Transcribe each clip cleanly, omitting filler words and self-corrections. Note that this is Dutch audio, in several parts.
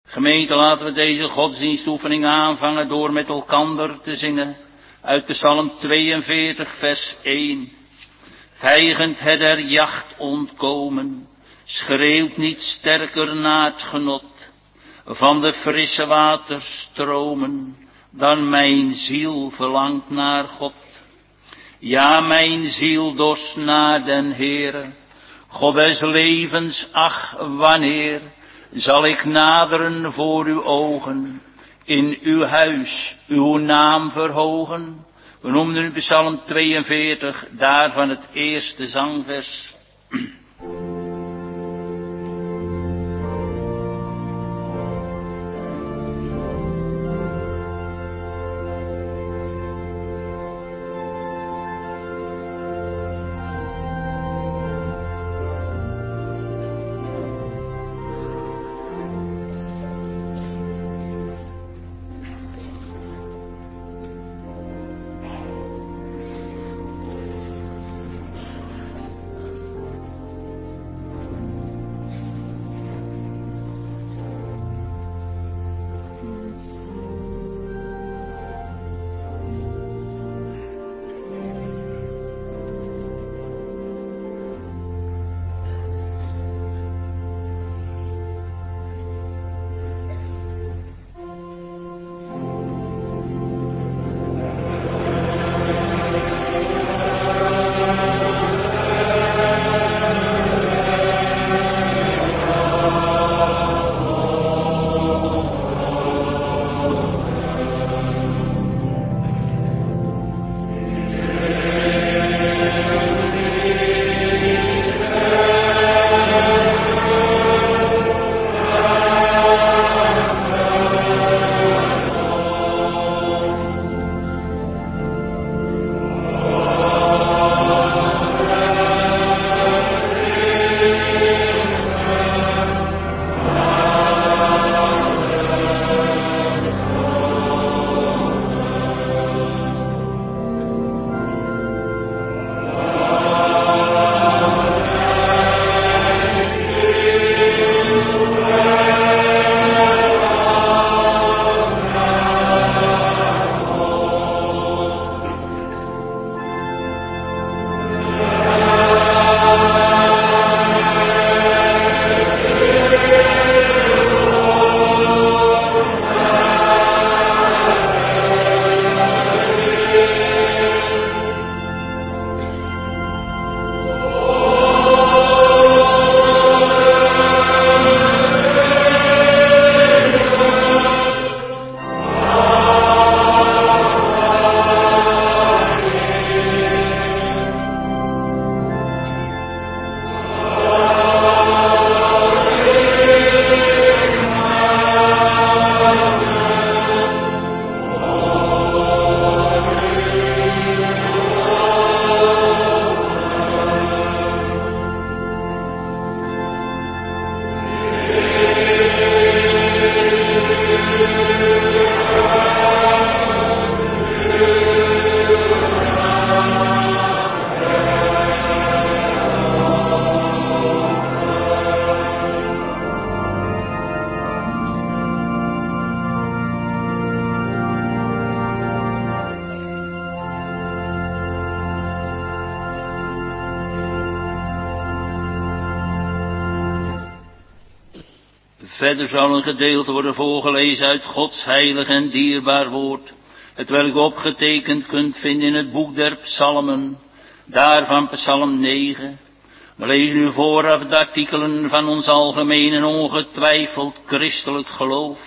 Gemeente, laten we deze godsdienstoefening aanvangen door met elkander te zingen uit de Psalm 42 vers 1. Hijgend het der jacht ontkomen, schreeuwt niet sterker naar het genot van de frisse waterstromen dan mijn ziel verlangt naar God. Ja, mijn ziel dorst naar den Heere, God des levens, ach, wanneer zal ik naderen voor uw ogen, in uw huis uw naam verhogen? We noemen nu Psalm 42, daarvan het eerste zangvers. Verder zal een gedeelte worden voorgelezen uit Gods heilig en dierbaar woord, hetwelk u opgetekend kunt vinden in het boek der psalmen, daarvan Psalm 9. We lezen u vooraf de artikelen van ons algemeen en ongetwijfeld christelijk geloof.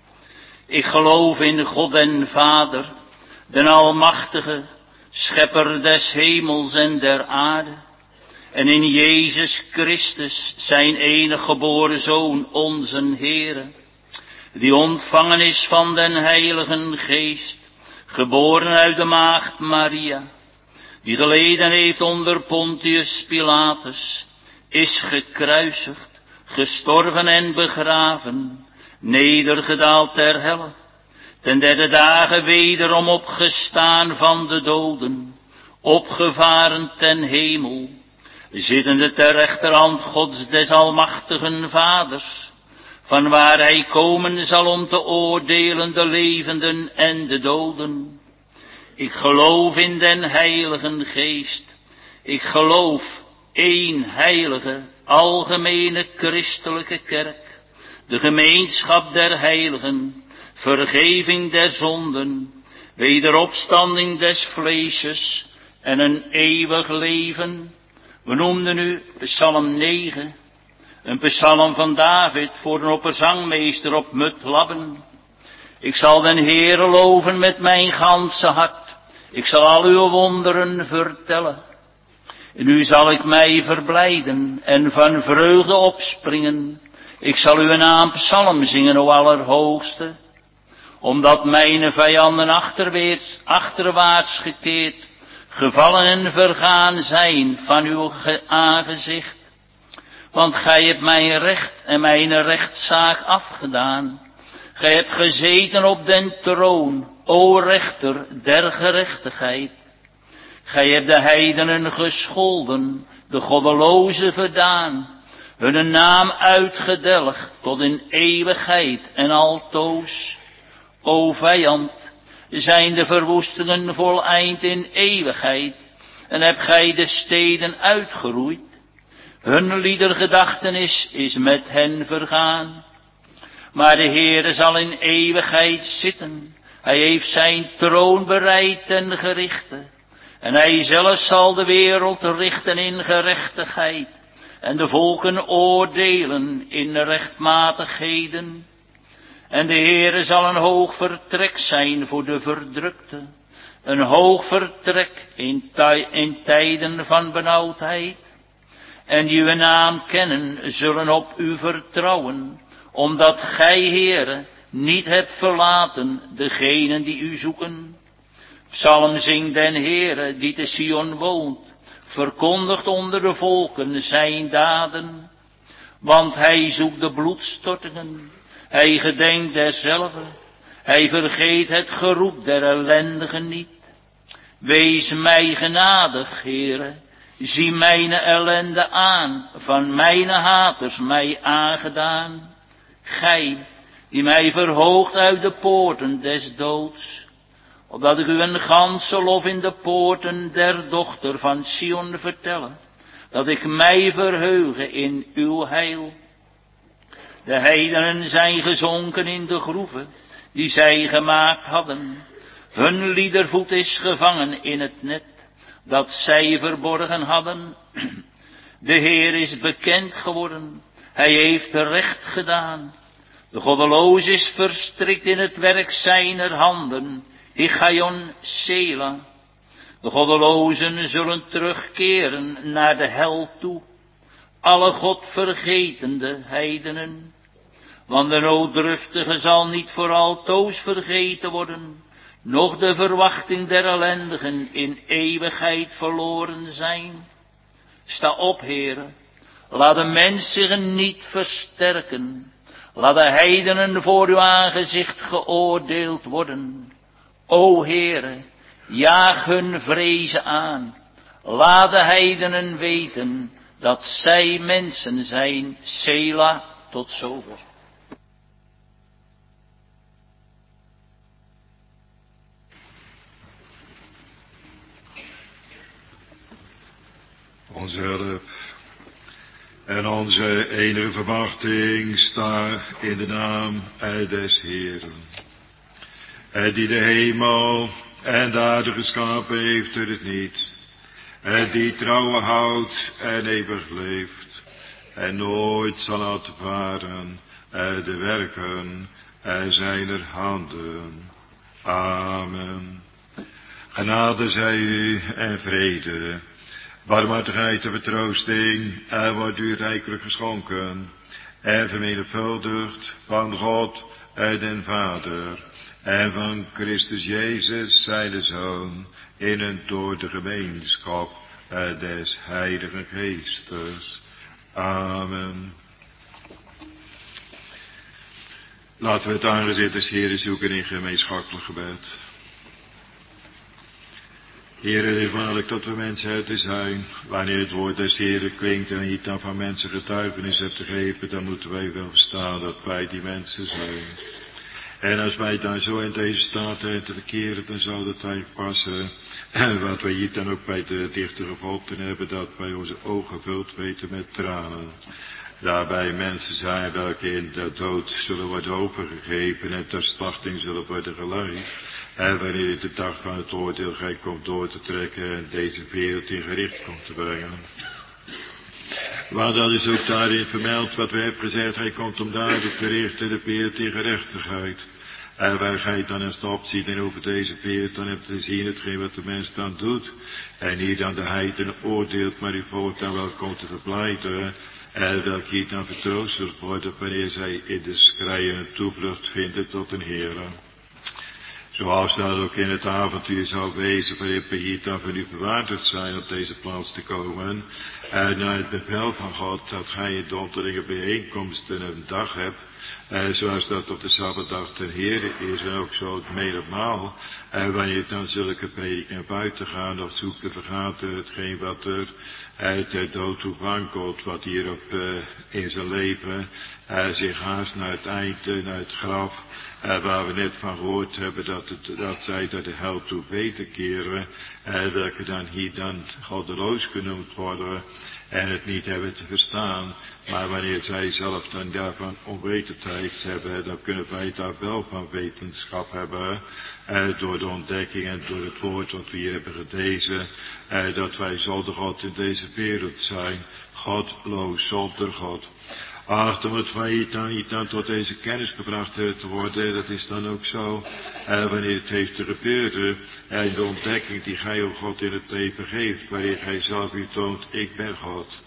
Ik geloof in God en Vader, den Almachtige, Schepper des hemels en der aarde, en in Jezus Christus, zijn enige geboren Zoon, onze Heere, die ontvangen is van den Heiligen Geest, geboren uit de maagd Maria, die geleden heeft onder Pontius Pilatus, is gekruisigd, gestorven en begraven, nedergedaald ter helle, ten derde dagen wederom opgestaan van de doden, opgevaren ten hemel, zittende ter rechterhand Gods des almachtigen Vaders, van waar hij komen zal om te oordelen de levenden en de doden. Ik geloof in den Heiligen Geest. Ik geloof één heilige, algemene christelijke kerk, de gemeenschap der heiligen, vergeving der zonden, wederopstanding des vleesjes en een eeuwig leven. We noemden nu Psalm 9, een psalm van David voor een opperzangmeester op Mutlabben. Ik zal den Heere loven met mijn ganse hart. Ik zal al uw wonderen vertellen. In u zal ik mij verblijden en van vreugde opspringen. Ik zal uw naam psalm zingen, o Allerhoogste. Omdat mijn vijanden achterwaarts gekeerd, gevallen en vergaan zijn van uw aangezicht. Want gij hebt mijn recht en mijn rechtszaak afgedaan. Gij hebt gezeten op den troon, o rechter der gerechtigheid. Gij hebt de heidenen gescholden, de goddelozen verdaan, hun naam uitgedelgd tot in eeuwigheid en altoos. O vijand, zijn de verwoestingen voleind in eeuwigheid, en hebt gij de steden uitgeroeid. Hun liedergedachtenis is met hen vergaan. Maar de Heere zal in eeuwigheid zitten. Hij heeft zijn troon bereid ten gerichte. En hij zelf zal de wereld richten in gerechtigheid. En de volken oordelen in rechtmatigheden. En de Heere zal een hoog vertrek zijn voor de verdrukte. Een hoog vertrek in tijden van benauwdheid. En die uw naam kennen, zullen op u vertrouwen, omdat gij, Heere, niet hebt verlaten degenen die u zoeken. Psalm zing den Heere, die te Sion woont, verkondigt onder de volken zijn daden. Want hij zoekt de bloedstortingen, hij gedenkt derzelve, hij vergeet het geroep der ellendigen niet. Wees mij genadig, Heere, zie mijn ellende aan, van mijn haters mij aangedaan. Gij, die mij verhoogt uit de poorten des doods, opdat ik u een ganse lof in de poorten der dochter van Sion vertelle, dat ik mij verheuge in uw heil. De heidenen zijn gezonken in de groeven, die zij gemaakt hadden. Hun liedervoet is gevangen in het net, dat zij verborgen hadden. De Heer is bekend geworden, hij heeft recht gedaan. De goddeloos is verstrikt in het werk zijner handen, Hichaion Sela. De goddelozen zullen terugkeren naar de hel toe, alle godvergetende heidenen. Want de nooddruftige zal niet voor altoos vergeten worden, noch de verwachting der ellendigen in eeuwigheid verloren zijn. Sta op, Heere, laat de mens zich niet versterken, laat de heidenen voor uw aangezicht geoordeeld worden. O Heere, jaag hun vrezen aan, laat de heidenen weten dat zij mensen zijn. Sela, tot zover. Onze hulp en onze enige verwachting staat in de naam des Heeren. Die de hemel en de aarde geschapen heeft uit het niet. Die trouwen houdt en eeuwig leeft. En nooit zal uitvaren de werken zijner handen. Amen. Genade zij u en vrede. Barmhartigheid en vertroosting, wordt u rijkelijk geschonken en vermenigvuldigd van God den Vader en van Christus Jezus, zijn Zoon, in en door de gemeenschap des Heiligen Geestes. Amen. Laten we het aangezicht des Heeren zoeken in gemeenschappelijk gebed. Heere, het is waarlijk dat we mensheid zijn. Wanneer het woord des Heeren klinkt en niet dan van mensen getuigenis hebt gegeven, dan moeten wij wel verstaan dat wij die mensen zijn. En als wij dan zo in deze staat zijn te verkeren, dan zou dat eigenlijk passen. Wat wij hier dan ook bij de dichter gevonden hebben, dat wij onze ogen gevuld weten met tranen. Daarbij mensen zijn welke in de dood zullen worden overgegeven en ter slachting zullen worden geleid. En wanneer de dag van het oordeel gij komt door te trekken en deze wereld in gericht komt te brengen. Maar dat is ook daarin vermeld wat we hebben gezegd. Hij komt om duidelijk te richten de wereld in gerechtigheid. En waar gij dan eens opziet en over deze wereld, dan hebt te zien hetgeen wat de mens dan doet. En hier dan de heiden oordeelt, maar uw volk dan wel komt te verblijden. En welke hier dan vertroost zult worden wanneer zij in de schreien een toevlucht vinden tot een Heere. Zoals dat ook in het avontuur zou wezen, waarin we hier dan van u verwaardigd zijn op deze plaats te komen. En naar het bevel van God, dat gij in de onderlinge bijeenkomsten een dag hebt. Zoals dat op de Sabbatdag ten Heere is en ook zo het menigmaal. En wanneer dan zulke predikingen buiten gaan of zoekt te vergaten hetgeen wat er uit de dood toe wankelt, wat hierop in zijn leven zich haast naar het einde, naar het graf, waar we net van gehoord hebben dat zij naar de hel toe weten keren, welke dan hier dan goddeloos genoemd worden en het niet hebben te verstaan. Maar wanneer zij zelf dan daarvan onwetendheid hebben, dan kunnen wij daar wel van wetenschap hebben, door de ontdekking en door het woord wat we hier hebben gelezen, dat wij zonder God in deze wereld zijn, godloos zonder God. Ach, dan moeten wij dan niet dan tot deze kennis gebracht te worden. Dat is dan ook zo, wanneer het heeft te gebeuren. En de ontdekking die gij, o God, in het leven geeft, waarin gij zelf u toont, ik ben God.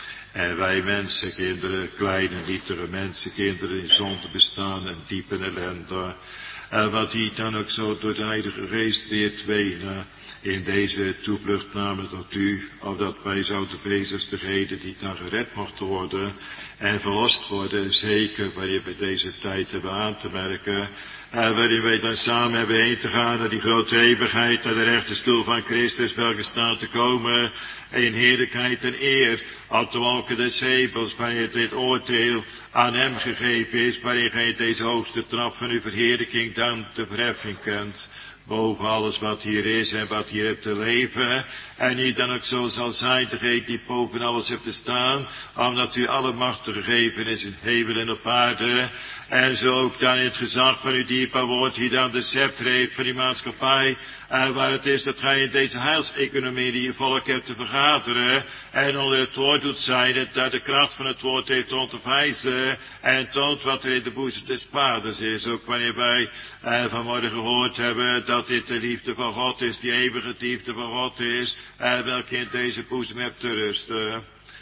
En wij mensenkinderen, kleine, nietige mensenkinderen in zonde bestaan en diepe ellende. Wat die dan ook zo door de Heilige Geest leert wenen in deze toevlucht namen tot u, opdat wij zouden bezigheden die dan gered mochten worden en verlost worden, zeker wanneer we deze tijd hebben aan te merken, waarin wij dan samen hebben heen te gaan naar die grote eeuwigheid, naar de rechterstoel van Christus, welke staat te komen in heerlijkheid en eer, op de wolken des hemels, wanneer dit oordeel aan hem gegeven is, waarin gij deze hoogste trap van uw verheerlijking dan te verheffen kent, boven alles wat hier is en wat hier hebt te leven, en die dan ook zo zal zijn, degene die boven alles hebt te staan, omdat u alle macht gegeven is in hemel en op aarde, en zo ook dan in het gezag van uw dierbaar woord, die dan de scepter heeft van die maatschappij, waar het is dat gij in deze heilseconomie die je volk hebt te vergaderen, en onder het woord doet zijn, en dat de kracht van het woord heeft om te wijzen, en toont wat er in de boezem des vaders is, ook wanneer wij vanmorgen gehoord hebben, dat dit de liefde van God is, die eeuwige liefde van God is, welke in deze boezem hebt te rusten.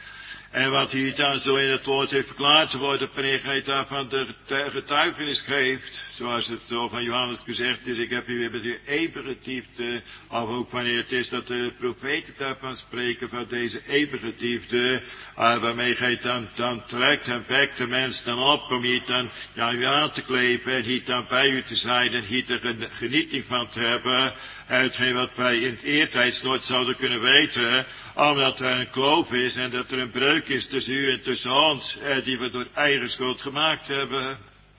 En wat hier dan zo in het woord heeft verklaard te worden, wanneer gij daarvan de getuigenis geeft, zoals het zo van Johannes gezegd is, ik heb u weer met uw eeuwige liefde, of ook wanneer het is dat de profeten daarvan spreken, van deze eeuwige liefde, waarmee gij dan trekt en wekt de mens dan op, om hier dan u aan te kleven, en hier dan bij u te zijn, en hier de genieting van te hebben, hetgeen wat wij in het eertijds nooit zouden kunnen weten, omdat er een kloof is en dat er een breuk is tussen u en tussen ons, die we door eigen schuld gemaakt hebben.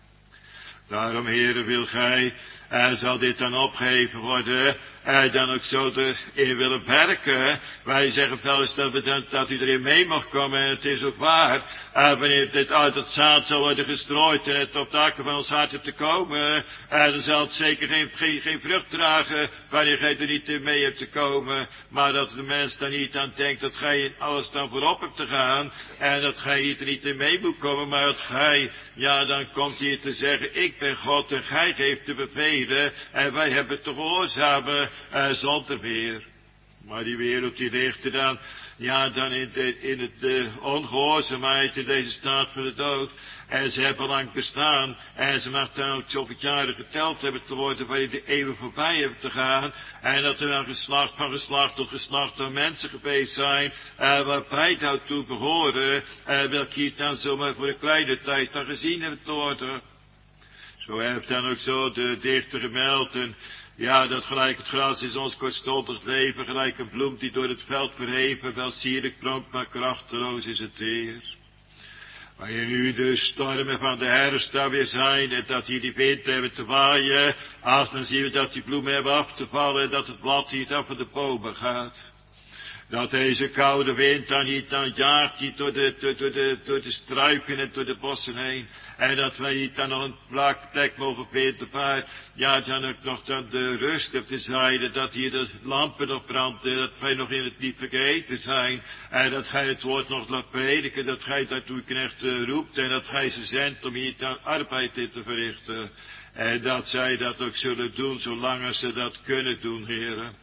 Daarom, Heere, wil gij, zal dit dan opgeheven worden, dan ook zo erin willen werken. Wij zeggen wel eens dat u erin mee mag komen, en het is ook waar. Wanneer dit uit het zaad zal worden gestrooid en het op de akker van ons hart hebt te komen, dan zal het zeker geen vrucht dragen, wanneer gij er niet in mee hebt te komen. Maar dat de mens dan niet aan denkt dat gij in alles dan voorop hebt te gaan, en dat gij hier er niet in mee moet komen, maar dat gij, dan komt hier te zeggen, ik ben God en gij geeft de bevelen, en wij hebben te gehoorzamen, zonder meer. Maar die wereld die ligt er dan, dan in de ongehoorzaamheid, in deze staat van de dood. En ze hebben lang bestaan, en ze mag dan ook zoveel jaren geteld hebben te worden, waar je de eeuwen voorbij hebben te gaan. En dat er dan geslacht tot geslacht van mensen geweest zijn, waarbij daartoe behoren, welke hier dan zomaar voor een kleine tijd dan gezien hebben te worden. Zo heeft dan ook zo de dichter gemeld, en Ja, dat gelijk het gras is ons kortstondig leven, gelijk een bloem die door het veld verheven, wel sierlijk pronkt, maar krachteloos is het teer. Wanneer nu de stormen van de herfst daar weer zijn, en dat hier die wind hebben te waaien, ach, dan zien we dat die bloemen hebben af te vallen, en dat het blad hier dan van de bomen gaat. Dat deze koude wind dan niet, dan jaagt niet door de struiken en door de bossen heen. En dat wij niet dan nog een plek mogen vinden waar, ja, dan ook nog dan de rust op de zijde, dat hier de lampen nog branden, dat wij nog in het niet vergeten zijn. En dat gij het woord nog laat prediken, dat gij daartoe knechten roept en dat gij ze zendt om hier dan arbeid in te verrichten. En dat zij dat ook zullen doen, zolang ze dat kunnen doen, heren.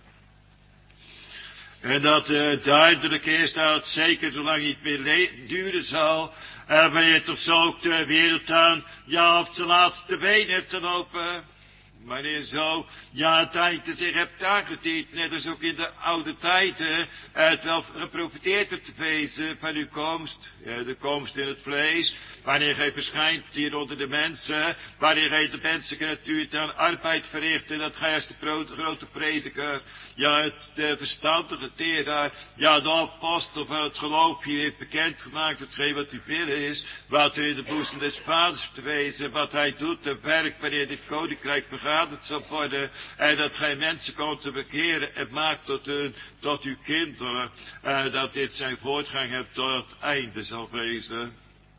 En dat duidelijk is dat het zeker zolang niet meer duren zal, wanneer toch zo ook de wereld dan, ja, op zijn laatste been hebt te lopen. Wanneer zo, ja, het einde zich hebt aangediend, net als ook in de oude tijden, het wel geprofiteerd hebt te wezen van uw komst, de komst in het vlees, wanneer gij verschijnt hier onder de mensen, wanneer gij de menselijke natuur aan arbeid verricht, en dat gij als de grote prediker, ja, het verstandige leraar, ja, de apostel van het geloof hier heeft bekendgemaakt, hetgeen wat uw wil is, wat er in de boezem des vaders te wezen, wat hij doet, en werk wanneer dit koninkrijk vergaderd zal worden, en dat gij mensen komt te bekeren en maakt tot uw kinderen, dat dit zijn voortgang hebt tot het einde zal wezen.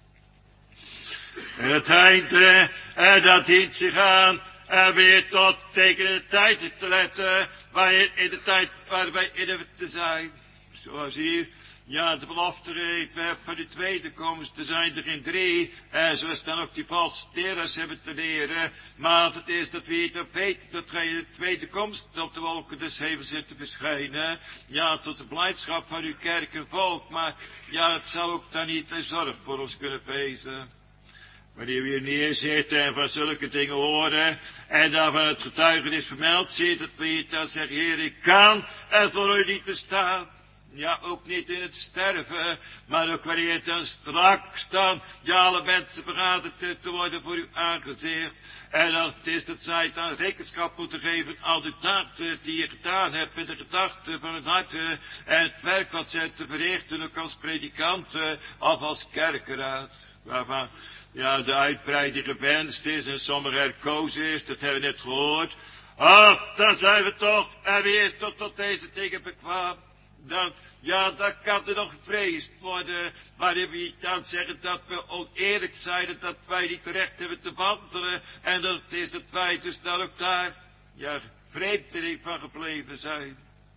En het einde, dat dient zich aan, weer tot tegen de tijd te letten, in de tijd waar wij in te zijn. Zoals hier, ja, de belofte geeft van de tweede komst, er zijn er geen 3, zoals dan ook die valse leraars hebben te leren, maar het is dat we het ook weten, dat gij de tweede komst op de wolken des hemels zit te verschijnen, ja, tot de blijdschap van uw kerk en volk, maar ja, het zou ook dan niet een zorg voor ons kunnen wezen. Wanneer we hier neerzitten en van zulke dingen horen, en dan van het getuigenis vermeld ziet, dat we hier dan zeggen, Heer, ik kan en voor u niet bestaan. Ja, ook niet in het sterven, maar ook wanneer het dan straks dan, ja, alle mensen vergaderd te worden voor uw aangezicht. En dat is dat zij dan rekenschap moeten geven aan de daden die je gedaan hebt, met de gedachten van het hart, en het werk wat zij te verrichten, ook als predikanten of als kerkenraad, waarvan, ja, de uitbreiding gewenst is en sommige herkozen is, dat hebben we net gehoord. Ach, dan zijn we toch weer tot deze dingen bekwaam. Dan kan er nog gevreesd worden, wanneer we dan zeggen dat we oneerlijk zijn, en dat wij niet recht hebben te wandelen, en dat het is dat wij dus dan ook daar, ja, vreemdeling van gebleven zijn.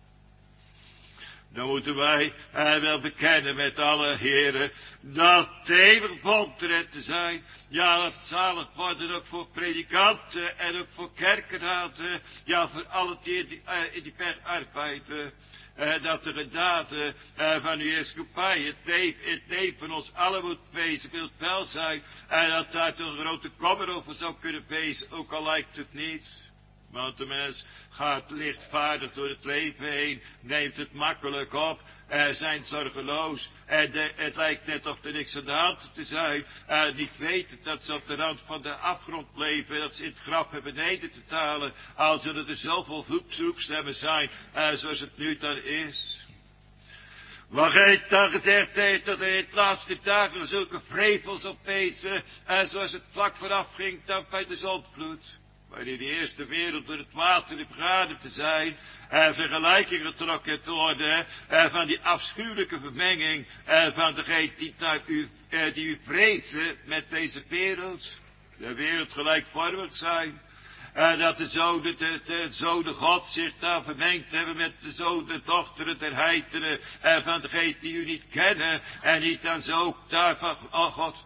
Dan moeten wij wel bekennen met alle heren, dat het eeuwig bond te zijn. Ja, dat zalig worden ook voor predikanten en ook voor kerkenraden. Ja, voor alle die in die berg arbeiden. Dat de gedaten van uw heerschappij, het leven van ons allen moet wezen, wil het wel zijn. En dat daar toch een grote kommer over zou kunnen wezen, ook al lijkt het niet. Want de mens gaat lichtvaardig door het leven heen, neemt het makkelijk op, zijn zorgeloos. En het lijkt net of er niks aan de hand te zijn. Niet weten dat ze op de rand van de afgrond leven, dat ze in het graf hebben beneden te talen. Al zullen er zoveel zoekstemmen zijn, zoals het nu dan is. Wat gij dan gezegd heeft, dat er in het laatste dagen zulke vrevels opwezen, zoals het vlak vooraf ging dan bij de zondvloed. Wanneer de eerste wereld door het water in vergaderd te zijn, vergelijking getrokken te worden, van die afschuwelijke vermenging, van degene die u vrezen met deze wereld. De wereld gelijkvormig zijn. Dat de zonen God zich daar vermengd hebben met de zonen, dochteren der heidenen, van degene die u niet kennen, en niet dan zo ook daarvan, oh God,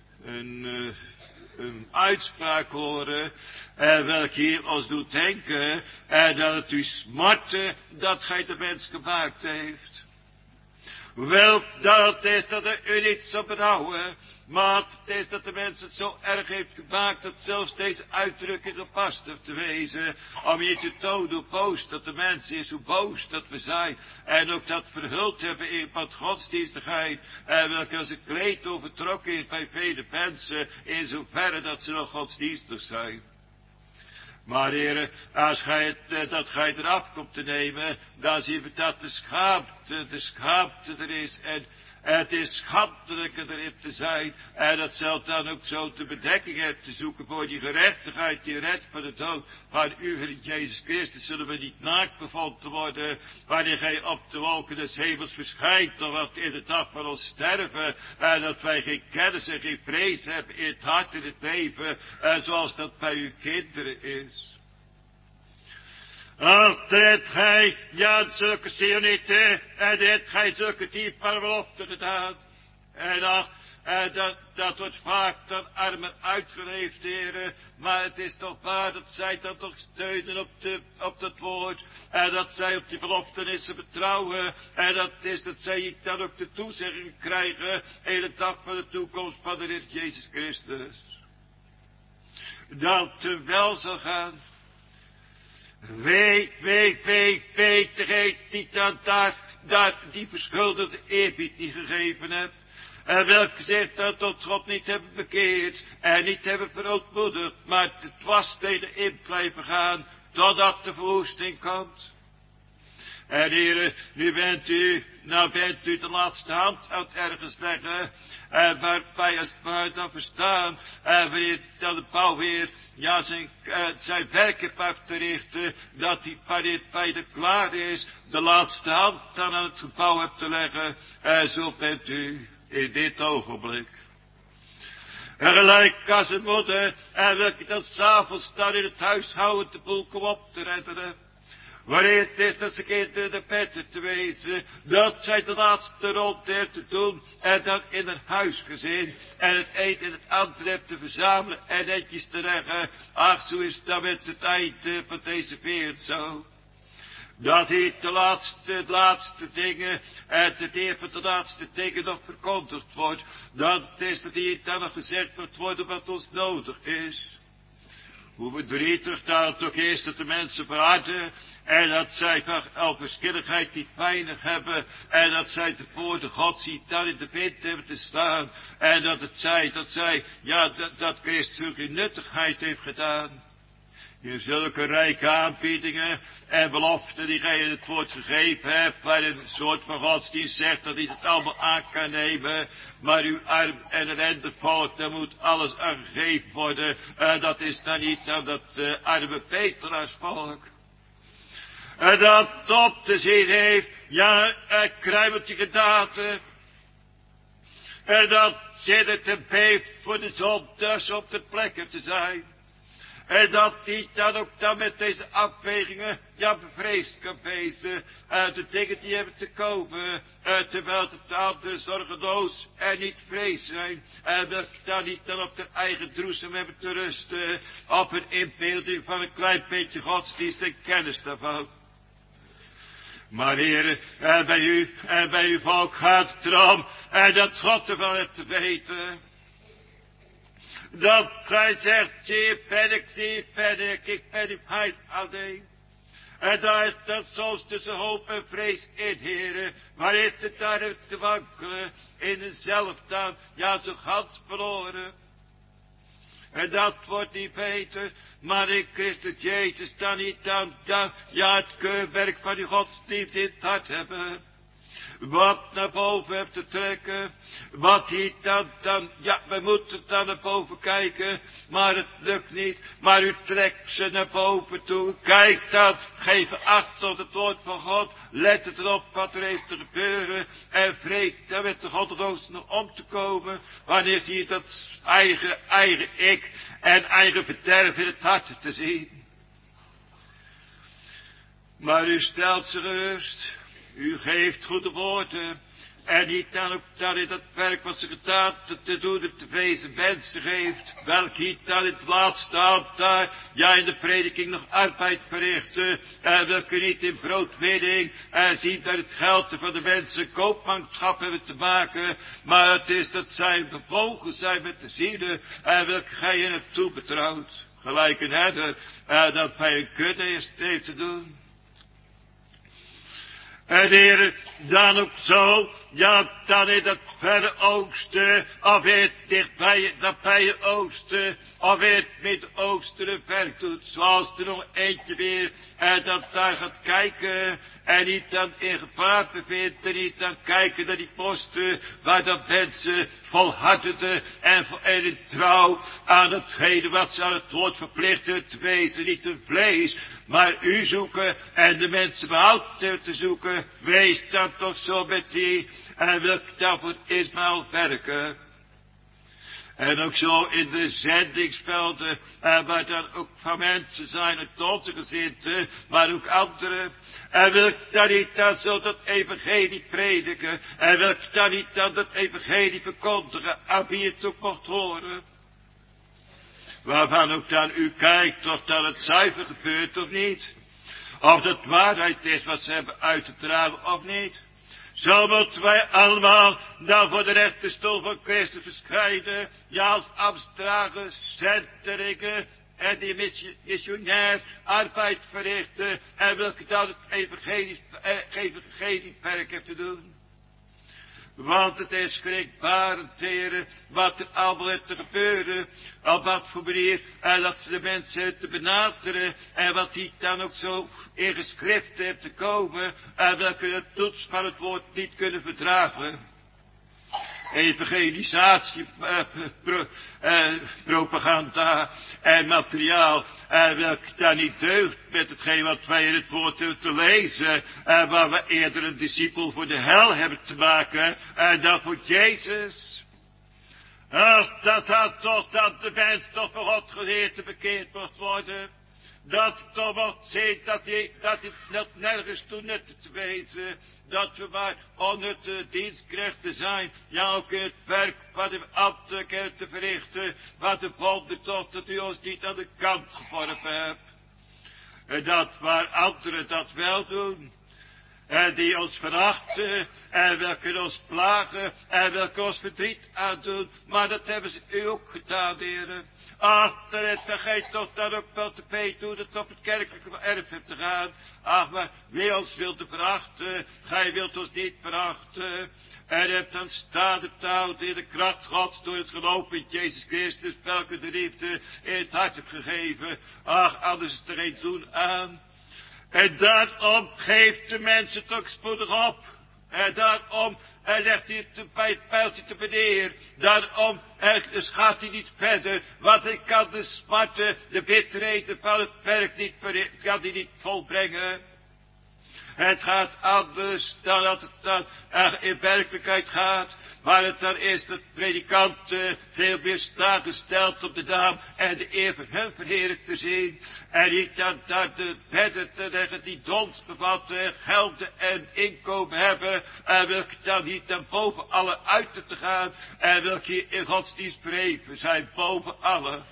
een uitspraak horen, welke hier ons doet denken, dat het u smartte dat gij de mens gemaakt heeft. Wel, dat het is dat er u niet zou berouwen, maar het is dat de mens het zo erg heeft gemaakt, dat zelfs deze uitdrukking gepast heeft te wezen, om je te tonen hoe boos dat de mens is, hoe boos dat we zijn, en ook dat verhuld hebben in wat godsdienstigheid, welke als een kleed overtrokken is bij vele mensen, in zoverre dat ze nog godsdienstig zijn. Maar heren, als gij dat gij eraf komt te nemen, dan zien we dat de schaamte er is. En het is schandelijker erin te zijn. En dat zal dan ook zo de bedekking hebben te zoeken voor die gerechtigheid die redt van de dood. Van u, Heer Jezus Christus, zullen we niet naakt bevonden worden, wanneer gij op de wolken des hemels verschijnt, nog wat in de dag van ons sterven. En dat wij geen kennis en geen vrees hebben in het hart en het leven, zoals dat bij uw kinderen is. Altijd gij, ja, zulke Sionieten, en hebt gij zulke dierbare beloften gedaan. En ach, dat wordt vaak dan armer uitgeleefd, heren. Maar het is toch waar dat zij dan toch steunen op dat woord. En dat zij op die beloftenissen betrouwen. En dat is dat zij dan ook de toezegging krijgen in de dag van de toekomst van de Heer Jezus Christus. Dat het wel zal gaan. Weet, degene die dan daar die verschuldigde eerbied niet gegeven hebt. En welke zich dan tot God niet hebben bekeerd en niet hebben verootmoedigd, maar de dwarssteden in blijven gaan, totdat de verwoesting komt. En heren, nu bent u de laatste hand aan het ergens leggen, waarbij als het maar dan verstaan, wanneer dan de bouwheer, ja, zijn werk heeft te richten, dat hij wanneer het bij de klaar is, de laatste hand dan aan het gebouw hebt te leggen, zo bent u in dit ogenblik. En gelijk als een moeder, en welke dan s'avonds dan in het huishouden de boel komt op te redderen. Wanneer het is dat ze kinderen de petten te wezen, dat zij de laatste rond heeft te doen, en dan in een huisgezin, en het een en het ander heeft te verzamelen, en netjes te leggen. Ach, zo is het dan met het eind van deze wereld zo. Dat hier de laatste dingen, de Heer van de laatste dingen nog verkondigd wordt. Dat het is dat hier dan nog gezegd moet worden wat ons nodig is. Hoe verdrietig dat het ook is dat de mensen verharden, en dat zij van onverschilligheid niet weinig hebben, en dat zij de poorten Gods niet daar in de wind hebben te staan, en dat Christus zulke nuttigheid heeft gedaan. In zulke rijke aanbiedingen en beloften die gij in het woord gegeven hebt, waar een soort van godsdienst zegt dat hij het allemaal aan kan nemen, maar uw arm en ellendig volk, daar moet alles aan gegeven worden. Dat is dan niet aan dat arme Petrasvolk. En dat op te zien heeft, ja, een kruimeltje gedaten. En dat zittert en beeft voor de zon, dus op de plekken te zijn. En dat die dan ook dan met deze afwegingen, ja, bevreesd kan wezen, de dingen die hebben te komen, terwijl de anderen zorgeloos en niet vrees zijn, en dat dan niet dan op de eigen droesem hebben te rusten, op een inbeelding van een klein beetje godsdienst en kennis daarvan. Maar heren, bij uw volk gaat het erom, dat God ervan hebt te weten. Dat gij zegt, zie ben ik ben uw heid alleen. En daar is dat soms tussen hoop en vrees in, heren, maar heeft het daar te wankelen, in een zelftaan, ja, zo gans verloren. En dat wordt niet beter, maar in Christus Jezus dan niet dan, ja, het keurwerk van uw godsdienst in het hart hebben. Wat naar boven hebt te trekken, wat hier dan, ja, we moeten dan naar boven kijken, maar het lukt niet, maar u trekt ze naar boven toe. Kijk dan, geef acht op het woord van God, let het erop wat er heeft te gebeuren, en vrees dan met de goddelozen nog om te komen, wanneer zie je dat eigen ik en eigen verderf in het hart te zien. Maar u stelt ze gerust. U geeft goede woorden. En niet dan ook dan in dat werk wat ze gedaan te doen op de wezen mensen geeft. Welk niet dan in het laatste altaar, ja in de prediking nog arbeid verrichten. En welke niet in broodwinning zien dat het geld van de mensen koopmanschap hebben te maken. Maar het is dat zij bewogen zijn met de zielen. En welke gij in het toebetrouwt. Gelijk een herder dat bij een kudde is heeft te doen. En Heere, dan ook zo, ja, dan in dat verre oosten, of in het dichtbij, dat bij je oosten, of in het Midden-Oosten een werk doet, zoals er nog eentje weer, en dat daar gaat kijken, en niet dan in gevaar bevindt, en niet dan kijken naar die posten, waar dat mensen volhardende en in trouw aan hetgene wat ze aan het woord verplichten te wezen, niet hun vlees, maar u zoeken en de mensen behouden te zoeken. Wees dan toch zo met die en wil ik dan voor Ismaël werken. En ook zo in de zendingsvelden, waar dan ook van mensen zijn uit onze gezinten, maar ook anderen. En wil ik dan niet dan zo dat evangelie prediken, en wil ik dan niet dan dat evangelie verkondigen, aan wie het ook mocht horen. Waarvan ook dan u kijkt of dat het zuiver gebeurt of niet. Of dat waarheid is wat ze hebben uit te dragen of niet. Zo moeten wij allemaal dan voor de rechterstoel van Christus verschijnen. Ja, als ambtsdragers, zendelingen en die missionair arbeid verrichten. En welke dan het evangeliewerk heeft te doen. Want het is schrikbarend, heren, wat er allemaal heeft te gebeuren, op wat voor manier, en dat ze de mensen te benaderen, en wat die dan ook zo in geschrift heeft te komen, en welke de toets van het woord niet kunnen verdragen. Evangelisatie, propaganda en materiaal, welke daar niet deugt met hetgeen wat wij in het woord hebben te lezen, waar we eerder een discipel voor de hel hebben te maken, dan voor Jezus. Ach, dat had toch, dat de mens toch voor God geleerd te bekeerd mocht worden. Dat toch mocht zien dat het nergens toe nuttig te wezen. Dat we maar onnutte dienstknechten zijn. Ja, ook in het werk wat we ambten te verrichten. Wat de wonder toch dat u ons niet aan de kant geworpen hebt. En dat waar anderen dat wel doen. En die ons verachten, en welke ons plagen, en welke ons verdriet aandoen. Maar dat hebben ze u ook gedaan, heren. Ach, dan vergeet toch dan ook wel te weten hoe het op het kerkelijke erf hebt te gaan. Ach, maar wie ons wilt verachten, gij wilt ons niet verachten. En hebt dan staande houden in de kracht Gods door het geloof in Jezus Christus, welke de liefde in het hart hebt gegeven. Ach, anders is er geen doen aan. En daarom geeft de mensen toch spoedig op. En daarom legt hij het bij het pijltje te beneden. Daarom gaat hij niet verder. Want hij kan de smarten, de bitterheden van het werk niet, kan hij niet volbrengen. Het gaat anders dan dat het dan in werkelijkheid gaat. Maar het dan is dat predikant veel meer staat gesteld op de naam en de eer van hun verheerlijk te zien. En niet dan dat de bedden te leggen die dons bevatten, gelden en inkomen hebben. En welke dan niet dan boven alle uit te gaan. En welke in godsdienst verheven zijn boven alle.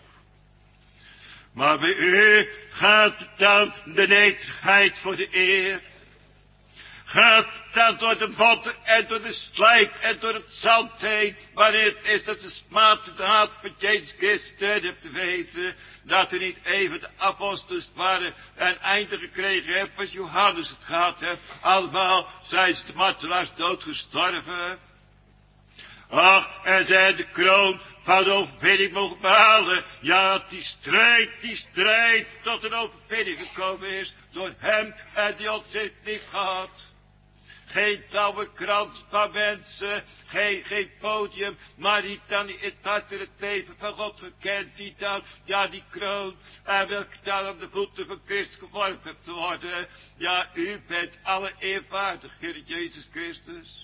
Maar bij u gaat dan de nederigheid voor de eer. Gaat dan door de botten en door de slijk en door het zand heen. Wanneer het is dat de smaad de haat van Jezus Christus hebt te wezen. Dat er niet even de apostels waren en einde gekregen hebben als Johannes het gehad heeft. Allemaal zijn ze de martelaars doodgestorven. Ach, en zij de kroon van de overwinning mogen behalen. Ja, die strijd tot een overwinning gekomen is. Door hem en die ons heeft lief gehad. Geen touwenkrans van mensen, geen podium, maar die dan in het hart en het leven van God gekend, die dan, ja, die kroon, en welke dan aan de voeten van Christus geworpen hebt te worden. Ja, u bent alle eerwaardig, Heer Jezus Christus.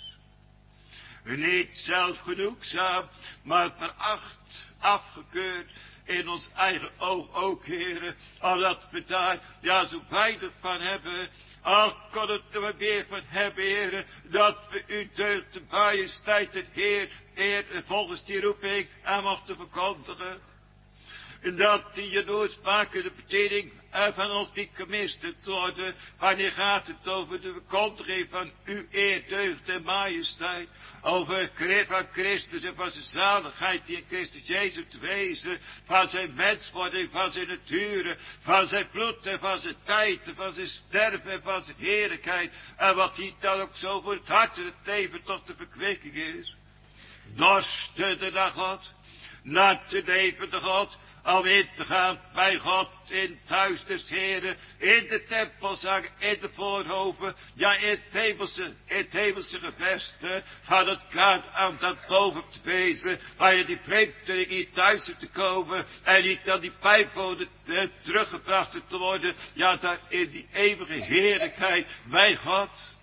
Niet zelfgenoegzaam, maar veracht, afgekeurd, in ons eigen oog ook, heren, omdat we daar, ja, zo weinig van hebben. Ach, kon het er meer van hebben, heren, dat we uw deugd de majesteit het Heer, volgens die roeping aan mochten verkondigen. Dat die jaloersmakende bediening van ons niet gemist het worden. Wanneer gaat het over de bekondiging van uw eer, deugd en majesteit. Over van Christus en van zijn zaligheid die in Christus Jezus te wezen. Van zijn menswording, van zijn natuur, van zijn bloed en van zijn tijd, van zijn sterven en van zijn heerlijkheid. En wat hij dan ook zo voor het hart en het leven tot de verkwikking is. Dorstende naar God, naar de levende God. Om in te gaan bij God in het huis des Heren, in de tempelzang, in de voorhoven, ja in het hemelse geveste, van het kaart aan dat boven te wezen, waar je die vreemdeling niet thuis te komen, en niet aan die pijpbode teruggebracht te worden, ja daar in die eeuwige heerlijkheid bij God.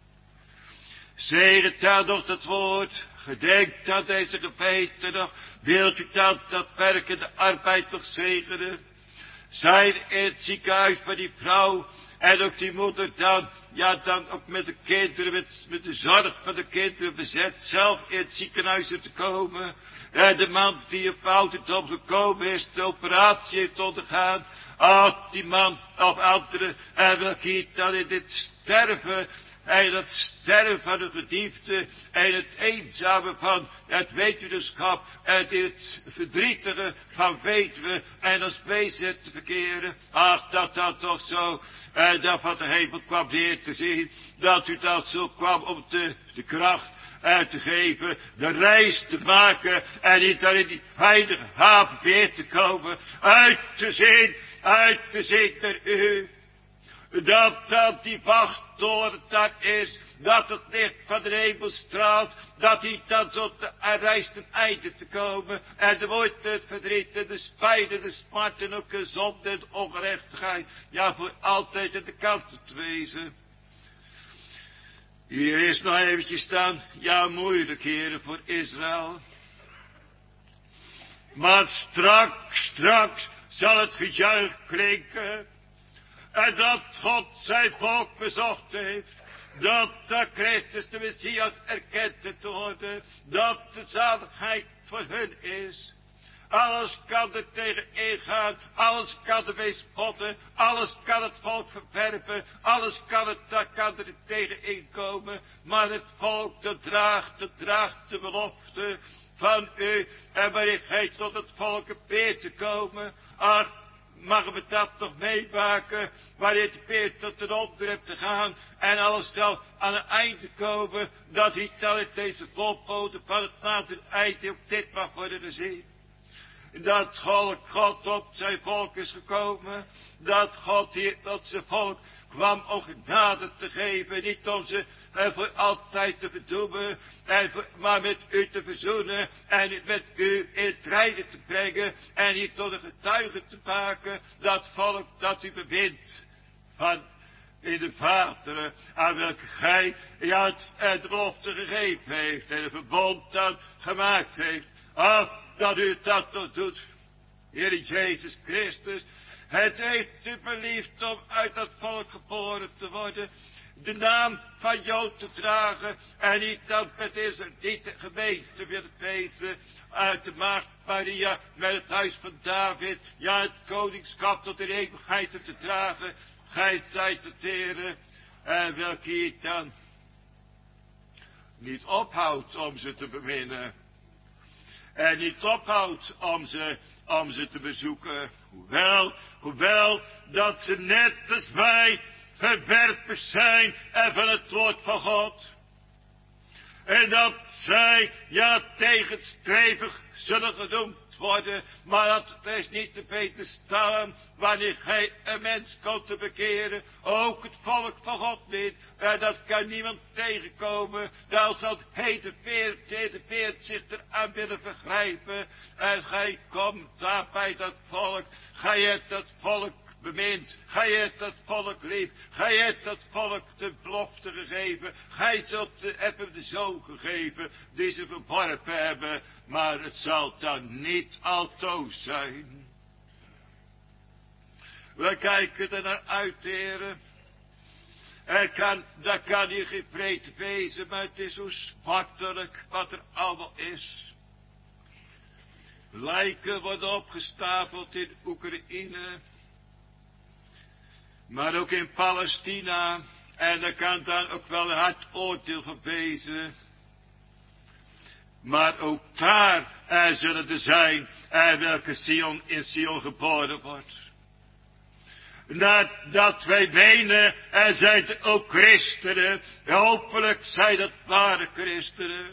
Zegent daar nog het woord, gedenkt aan deze gemeente nog, wilt u dan dat werkende arbeid nog zegenen? Zijn in het ziekenhuis bij die vrouw en ook die moeder dan, ja dan ook met de kinderen, met de zorg van de kinderen bezet, zelf in het ziekenhuis te komen. En de man die op ouderdom gekomen is, de operatie heeft ondergaan. Die man of anderen, en welke hier dan in dit sterven, en het sterven van de geliefde, en het eenzame van het weduwschap, en het verdrietige van weduwe, en als bezet te verkeren. Ach, dat dat toch zo, dat van de hemel kwam neer te zien, dat u dat zo kwam om de kracht uit te geven, de reis te maken, en niet dan in die veilige haven weer te komen, uit te zien naar u. Dat die wachttoren daar is, dat het licht van de hemel straalt, dat hij dan tot de reis ten einde te komen, en de moeite, het verdriet, en de spijt, en de smart, en ook de zonde en de ongerechtigheid, ja voor altijd aan de kant te wezen. Hier is nog eventjes dan, ja moeilijkheden voor Israël. Maar straks zal het gejuich klinken. En dat God zijn volk bezocht heeft. Dat de Christus de Messias erkend te worden. Dat de zaligheid voor hun is. Alles kan er tegen ingaan. Alles kan er mee spotten. Alles kan het volk verwerpen. Alles kan er tegen inkomen. Maar het volk dat draagt de belofte van u. En wanneer gij tot het volk beet te komen. Ach, mag we dat nog meemaken, wanneer de peer tot de onder hebt te gaan, en alles zal aan een einde komen, dat hij dan in deze volpoten van het later einde ook dit mag worden gezien. Dat God op zijn volk is gekomen, dat God hier tot zijn volk kwam om genade te geven, niet om ze voor altijd te verdoemen, maar met u te verzoenen en met u in het rijden te brengen en hier tot een getuige te maken, dat volk dat u bemint van in de Vader, aan welke gij ja, het belofte gegeven heeft en een verbond dan gemaakt heeft. Ach, dat u dat nog doet, Heer Jezus Christus. Het heeft u beliefd om uit dat volk geboren te worden, de naam van Jood te dragen, en niet dat met Israëlieten gemeente willen wezen, uit de maagd Maria met het huis van David, ja het koningschap tot in eeuwigheid te dragen. Gij zijt de Heere, en welke hier dan niet ophoudt om ze te beminnen. En niet ophoudt om ze te bezoeken. Hoewel dat ze net als wij verwerpers zijn en van het woord van God. En dat zij, ja, tegenstrevig zullen genoemd worden, maar dat het is niet te beter staan wanneer gij een mens komt te bekeren, ook het volk van God niet, en dat kan niemand tegenkomen, dan zal het hete veert zich eraan willen vergrijpen, en gij komt daar bij dat volk, gij hebt dat volk bemint, gij hebt dat volk lief, gij hebt dat volk de belofte gegeven, gij hebt hem de zoon gegeven, die ze verworpen hebben, maar het zal dan niet altoos zijn. We kijken er naar uit, heren. Dat kan hier geen breedte wezen, maar het is zo smartelijk wat er allemaal is. Lijken worden opgestapeld in Oekraïne. Maar ook in Palestina. En er kan dan ook wel een hard oordeel van wezen. Maar ook daar zullen er zijn welke in Sion geboren wordt. Dat wij menen, zijn er ook christenen. Hopelijk zijn dat ware christenen.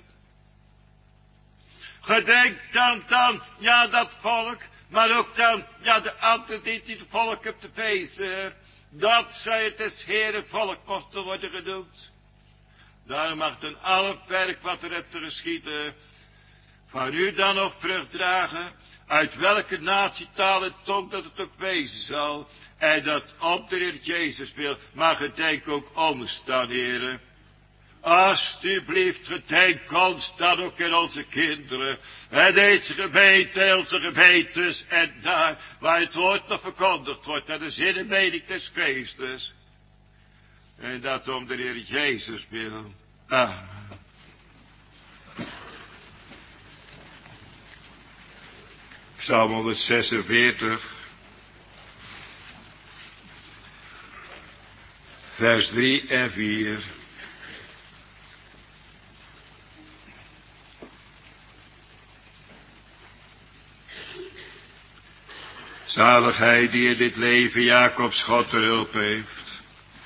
Gedenk dan, ja dat volk. Maar ook dan, ja de anderen die het volk op te wezen. Dat zij het des Heeren volk mochten worden genoemd. Daarom mag dan alle werk wat er hebt te geschieden. Van u dan nog vrucht dragen. Uit welke natie, taal en tong dat het ook wezen zal. En dat op de Heer Jezus wil. Maar gedenk ook ons dan, heren. Alsjeblieft, gedenk ons dan ook in onze kinderen. En deze gemeente, onze gemeentes. En daar waar het woord nog verkondigd wordt. En de zin en mening des Geestes. En dat om de Heer Jezus wil. Amen. Psalm 146. Vers 3 en 4. Zalig hij die in dit leven Jacobs God te hulp heeft.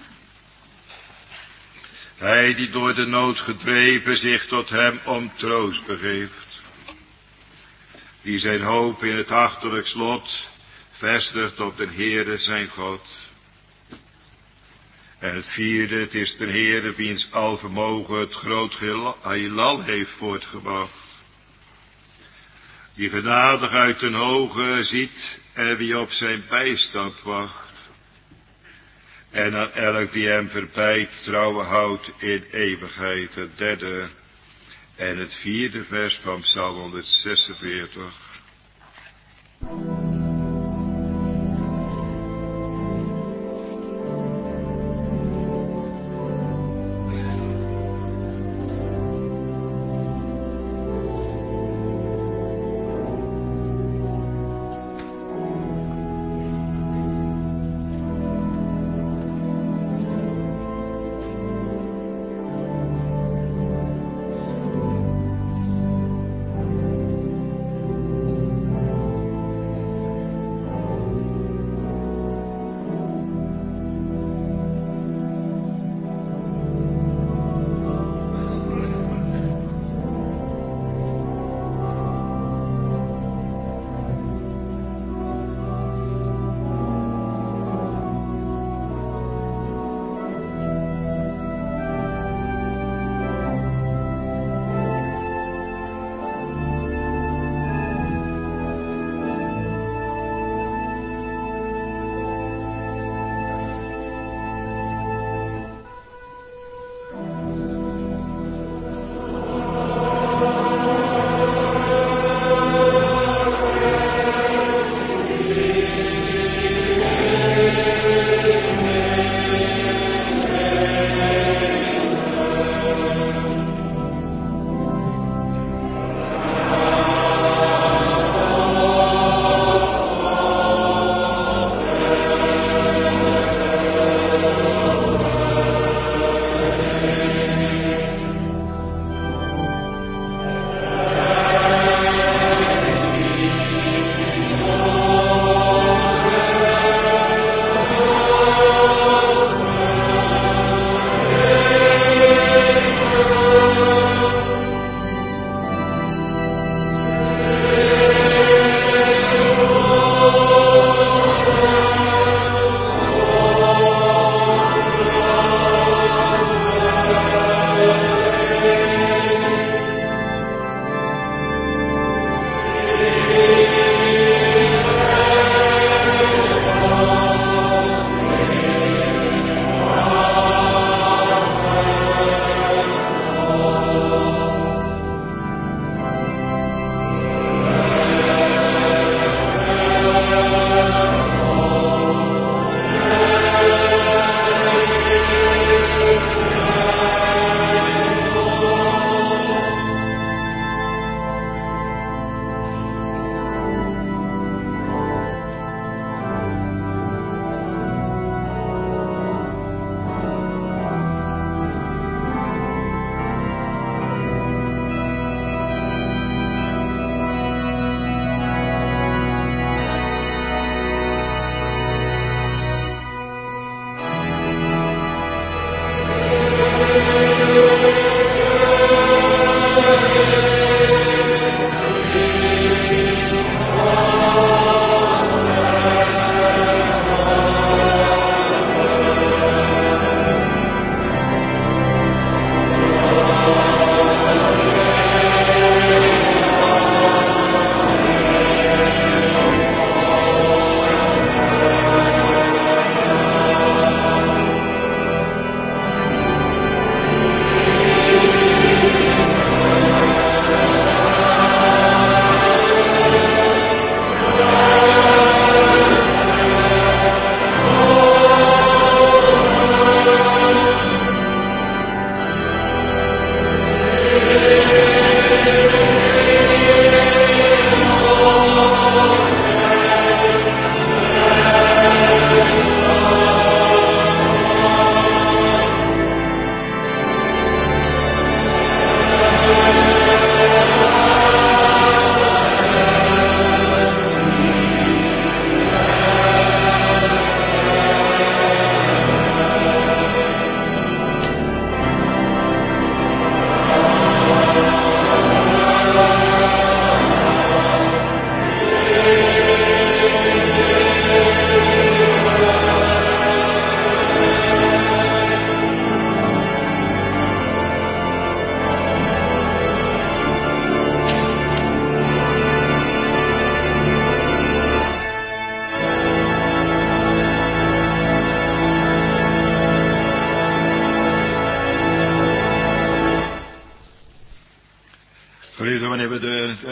Hij die door de nood gedreven zich tot hem om troost begeeft. Die zijn hoop in het achterlijk slot vestigt op de Heere zijn God. En het vierde, het is de Heere wiens alvermogen het groot heelal heeft voortgebracht. Die genadig uit den hoge ziet en wie op zijn bijstand wacht. En aan elk die hem verbijt trouwe houdt in eeuwigheid. Het derde en het vierde vers van Psalm 146.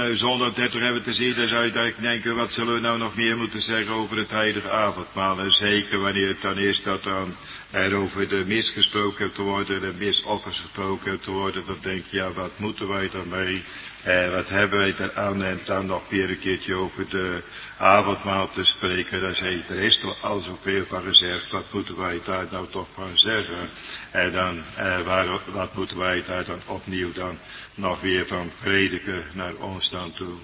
zondag 30 hebben te zien, dan zou je denken, wat zullen we nou nog meer moeten zeggen over het heilige avondmaal? En zeker wanneer het dan is dat dan er over de mis gesproken hebt te worden, de misoffers gesproken hebt te worden, dan denk je, ja, wat moeten wij daarmee? Wat hebben wij eraan? En dan nog weer een keertje over de avondmaal te spreken. Dan zeg je, er is toch al zoveel van gezegd. Wat moeten wij daar nou toch van zeggen? En dan, wat moeten wij daar dan opnieuw dan nog weer van prediken naar ons dan toe?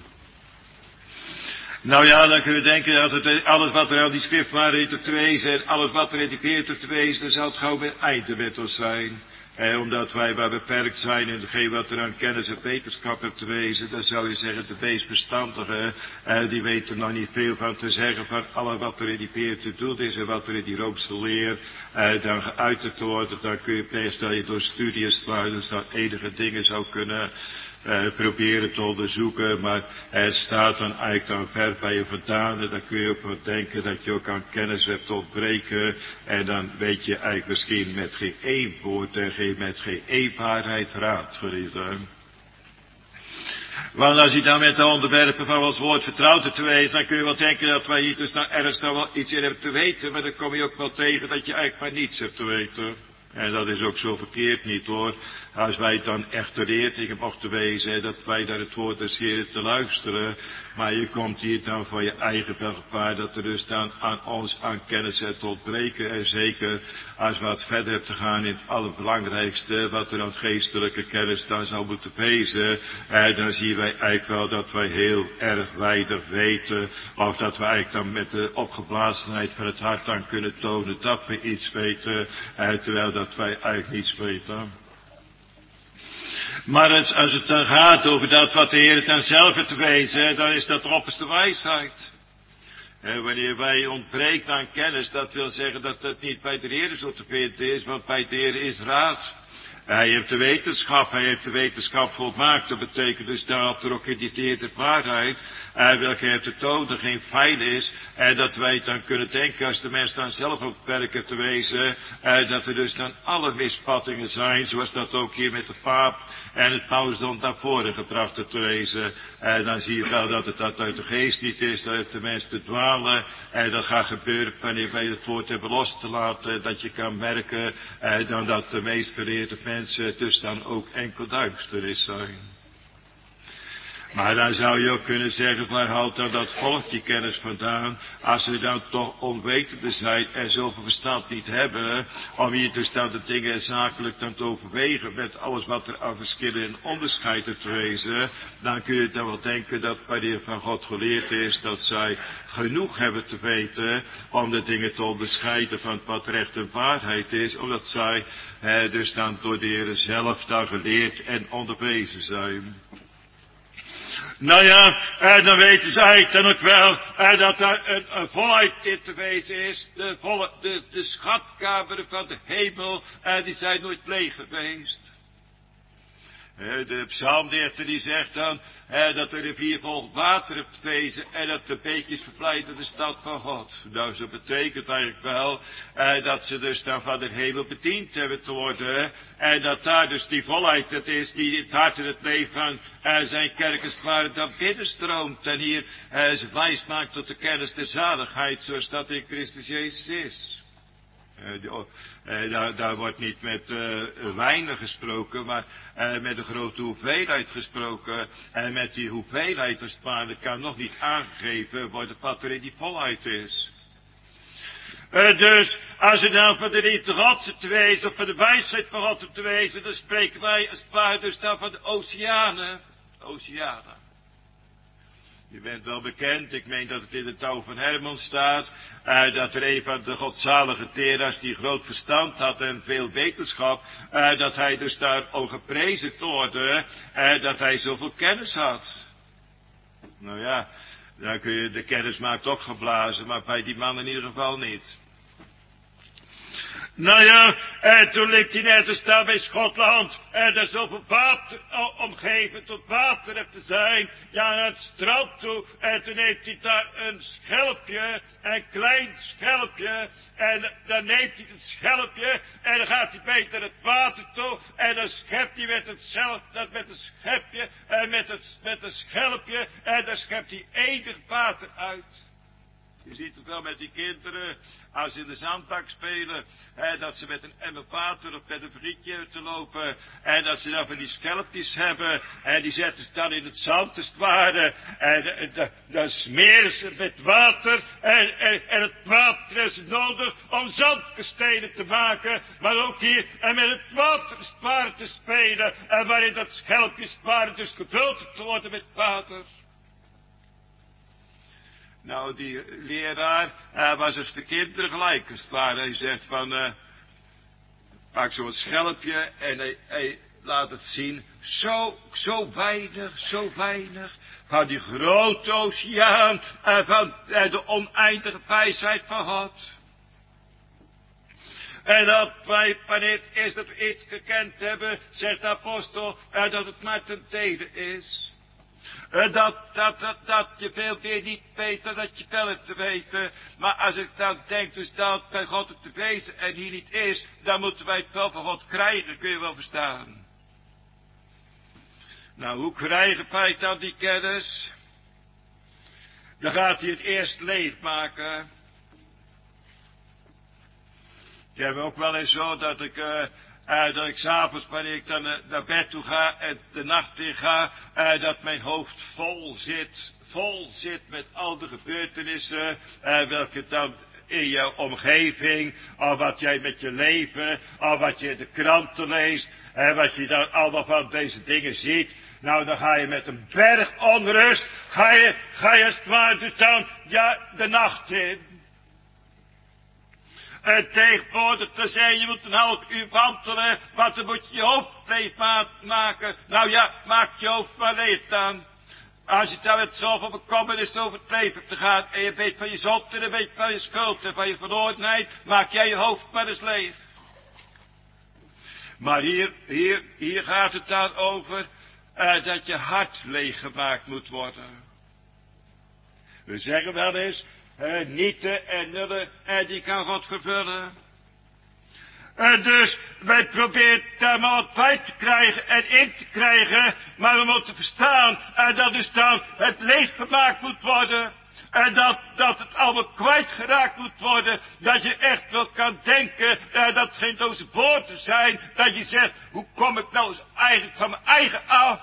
Nou ja, dan kun je denken dat het, alles wat er aan die schriftwaarheid te wezen en alles wat er in die Peter te wezen, dan zal het gauw weer einde met ons zijn. Omdat wij maar beperkt zijn in hetgeen wat er aan kennis en wetenschap hebt te wezen, dan zou je zeggen, de meest verstandigen, die weten nog niet veel van te zeggen van alles wat er in die Peter te doen is en wat er in die Roomse leer dan geuit te worden. Dan kun je best dat je door studies dus dat enige dingen zou kunnen proberen te onderzoeken, maar het staat dan eigenlijk dan ver bij je vandaan en dan kun je ook wel denken dat je ook aan kennis hebt te ontbreken en dan weet je eigenlijk misschien met geen één woord en met geen één waarheid raad, geliefde. Want als je dan met de onderwerpen van ons woord vertrouwd te wezen, dan kun je wel denken dat wij hier dus nou ergens dan wel iets in hebben te weten, maar dan kom je ook wel tegen dat je eigenlijk maar niets hebt te weten. En dat is ook zo verkeerd niet hoor. Als wij dan echt de leerlingen mochten wezen, dat wij naar het woord des Heeren te luisteren. Maar je komt hier dan voor je eigen gevaar, dat er dus dan aan ons aan kennis en te ontbreken. En zeker als we wat verder te gaan in het allerbelangrijkste, wat er aan geestelijke kennis dan zou moeten wezen. Dan zien wij eigenlijk wel dat wij heel erg weinig weten. Of dat we eigenlijk dan met de opgeblazenheid van het hart dan kunnen tonen dat we iets weten. Terwijl dat wij eigenlijk niets weten. Maar als het dan gaat over dat wat de Heer het dan zelf heeft te wezen, dan is dat de opperste wijsheid. En wanneer wij ontbreekt aan kennis, dat wil zeggen dat het niet bij de Heer zo te vinden is, want bij de Heer is raad. Hij heeft de wetenschap volmaakt. Dat betekent dus dat er ook in die waarheid, welke heeft de toon geen feit is, dat wij dan kunnen denken, als de mens dan zelf op werk heeft te wezen, dat er dus dan alle misvattingen zijn, zoals dat ook hier met de paap en het pausdom naar voren gebracht heeft te wezen. Dan zie je wel dat het dat uit de geest niet is, dat de mens te dwalen, dat gaat gebeuren wanneer wij het woord hebben los te laten, dat je kan merken, dan dat de meest geleerde mensen dus dan ook enkel duisternis zijn. Maar dan zou je ook kunnen zeggen, waar haalt dan dat volk die kennis vandaan, als ze dan toch onwetende zijn en zoveel verstand niet hebben, om hier dus dan de dingen zakelijk dan te overwegen met alles wat er aan verschillen en onderscheid te wezen, dan kun je dan wel denken dat wanneer van God geleerd is, dat zij genoeg hebben te weten om de dingen te onderscheiden van wat recht en waarheid is, omdat zij dus dan door de Heer zelf dan geleerd en onderwezen zijn. Nou ja, dan weten zij dan ook wel dat er een volheid in te wezen is. De schatkamer van de hemel, die zijn nooit leeg geweest. De psalmdichter die zegt dan dat de rivier vol water hebt wezen en dat de beekjes verblijden de stad van God. Nou, zo betekent eigenlijk wel dat ze dus dan van de hemel bediend hebben te worden. En dat daar dus die volheid het is die het hart en het leven van zijn kerk als het ware dan binnenstroomt. En hier ze wijs maakt tot de kennis der zaligheid zoals dat in Christus Jezus is. Daar wordt niet met weinig gesproken, maar met een grote hoeveelheid gesproken. En met die hoeveelheid als het ware kan nog niet aangegeven worden wat er in die volheid is. Dus als je dan van de liefde Gods te wezen, of van de wijsheid van God te wezen, dan spreken wij als het ware dus dan van de oceanen. Oceanen. U bent wel bekend, ik meen dat het in de touw van Herman staat, dat er een van de godzalige Teras die groot verstand had en veel wetenschap, dat hij dus daar al geprezen wordt, dat hij zoveel kennis had. Nou ja, dan kun je de kennis maakt opgeblazen, maar bij die man in ieder geval niet. Nou ja, toen liep hij net te staan bij Schotland. En daar zoveel water omgeven tot water heeft te zijn. Ja, naar het strand toe. En toen heeft hij daar een schelpje, een klein schelpje. En dan neemt hij het schelpje en dan gaat hij bij naar het water toe. En dan schept hij met het schepje en met het schelpje. En dan schept hij enig water uit. Je ziet het wel met die kinderen, als ze in de zandbak spelen, dat ze met een emmer water of met een frietje te lopen, en dat ze dan van die schelpjes hebben, en die zetten ze dan in het zand, als het ware, en dan smeren ze met water, en het water is nodig om zandkastelen te maken, maar ook hier, en met het water is het ware te spelen, en waarin dat schelpje is het ware dus gevuld te worden met water. Nou, die leraar was als de kinderen gelijk, als het ware. Hij zegt van, pak zo'n schelpje en hij laat het zien. Zo weinig van die grote oceaan en van de oneindige wijsheid van God. En dat wij, wanneer het is dat we iets gekend hebben, zegt de apostel, dat het maar ten dele is. Dat je veel meer niet weet dan dat je wel hebt te weten. Maar als ik dan denk dus dat bij God het te wezen en hier niet is, dan moeten wij het wel van God krijgen, kun je wel verstaan. Nou, hoe krijgen wij dan die kennis? Dan gaat hij het eerst leeg maken. Ik heb ook wel eens zo dat ik 's avonds, wanneer ik dan naar bed toe ga en de nacht in ga, dat mijn hoofd vol zit met al de gebeurtenissen, welke dan in je omgeving, of wat jij met je leven, of wat je in de kranten leest, wat je dan allemaal van deze dingen ziet. Nou, dan ga je met een berg onrust, ga je als het ware dus dan, ja, de nacht in. En tegenwoordig te zeggen, je moet een half uur wandelen, want dan moet je je hoofd leeg maken. Nou ja, maak je hoofd maar leeg dan. Als je dan met zoveel bekommernis is over het leven te gaan, en je weet van je zonde, en je weet van je schuld en van je verlorenheid, maak jij je hoofd maar eens leeg. Maar hier gaat het dan over, dat je hart leeggemaakt moet worden. We zeggen wel eens, nieten en nullen, die kan God vervullen. Dus wij proberen daar maar wat bij te krijgen en in te krijgen, maar we moeten verstaan dat dus dan het leeggemaakt moet worden. En dat het allemaal kwijtgeraakt moet worden, dat je echt wel kan denken, dat het geen loze woorden zijn, dat je zegt, hoe kom ik nou eens eigenlijk van mijn eigen af?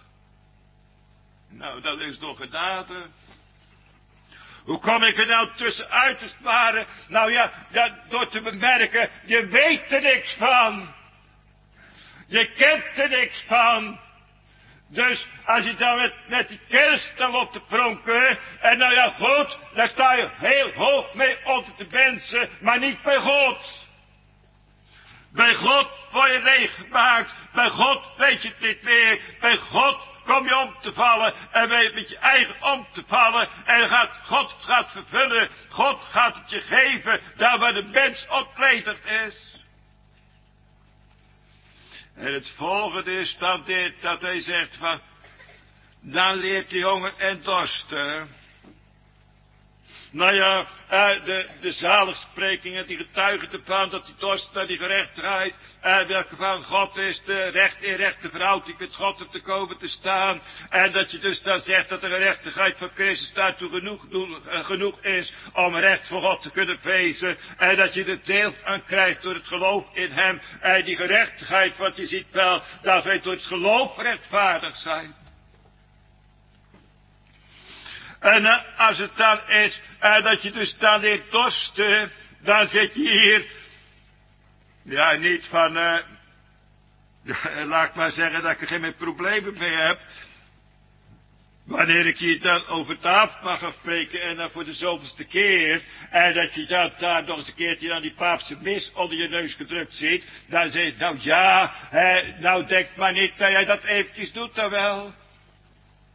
Nou, dat is nog genade. Hoe kom ik er nou tussenuit als het ware? Nou ja, door te bemerken, je weet er niks van. Je kent er niks van. Dus als je dan met die kennis dan op te pronken, en nou ja goed, daar sta je heel hoog mee onder de mensen, maar niet bij God. Bij God word je leeggemaakt, bij God weet je het niet meer, bij God kom je om te vallen en ben je met je eigen om te vallen en God gaat vervullen, God gaat het je geven, daar waar de mens ontledend is. En het volgende is dan dit, dat hij zegt van, dan leert die honger en dorsten. Nou ja, de zaligsprekingen die getuigen ervan dat die dorst naar die gerechtigheid, welke van God is, de rechte verhouding met God om te komen te staan. En dat je dus dan zegt dat de gerechtigheid van Christus daartoe genoeg is om recht voor God te kunnen wezen. En dat je er deel aan krijgt door het geloof in hem. En die gerechtigheid, want je ziet wel dat wij door het geloof rechtvaardig zijn. En als het dan is, dat je dus dan leert dorsten, dan zit je hier, ja, niet van, laat ik maar zeggen dat ik er geen problemen mee heb. Wanneer ik hier dan over tafel mag gaan spreken en dan voor de zoveelste keer, en dat je dan daar nog eens een keertje dan die paapse mis onder je neus gedrukt ziet, dan zeg je, nou ja, nou denk maar niet dat jij dat eventjes doet dan wel.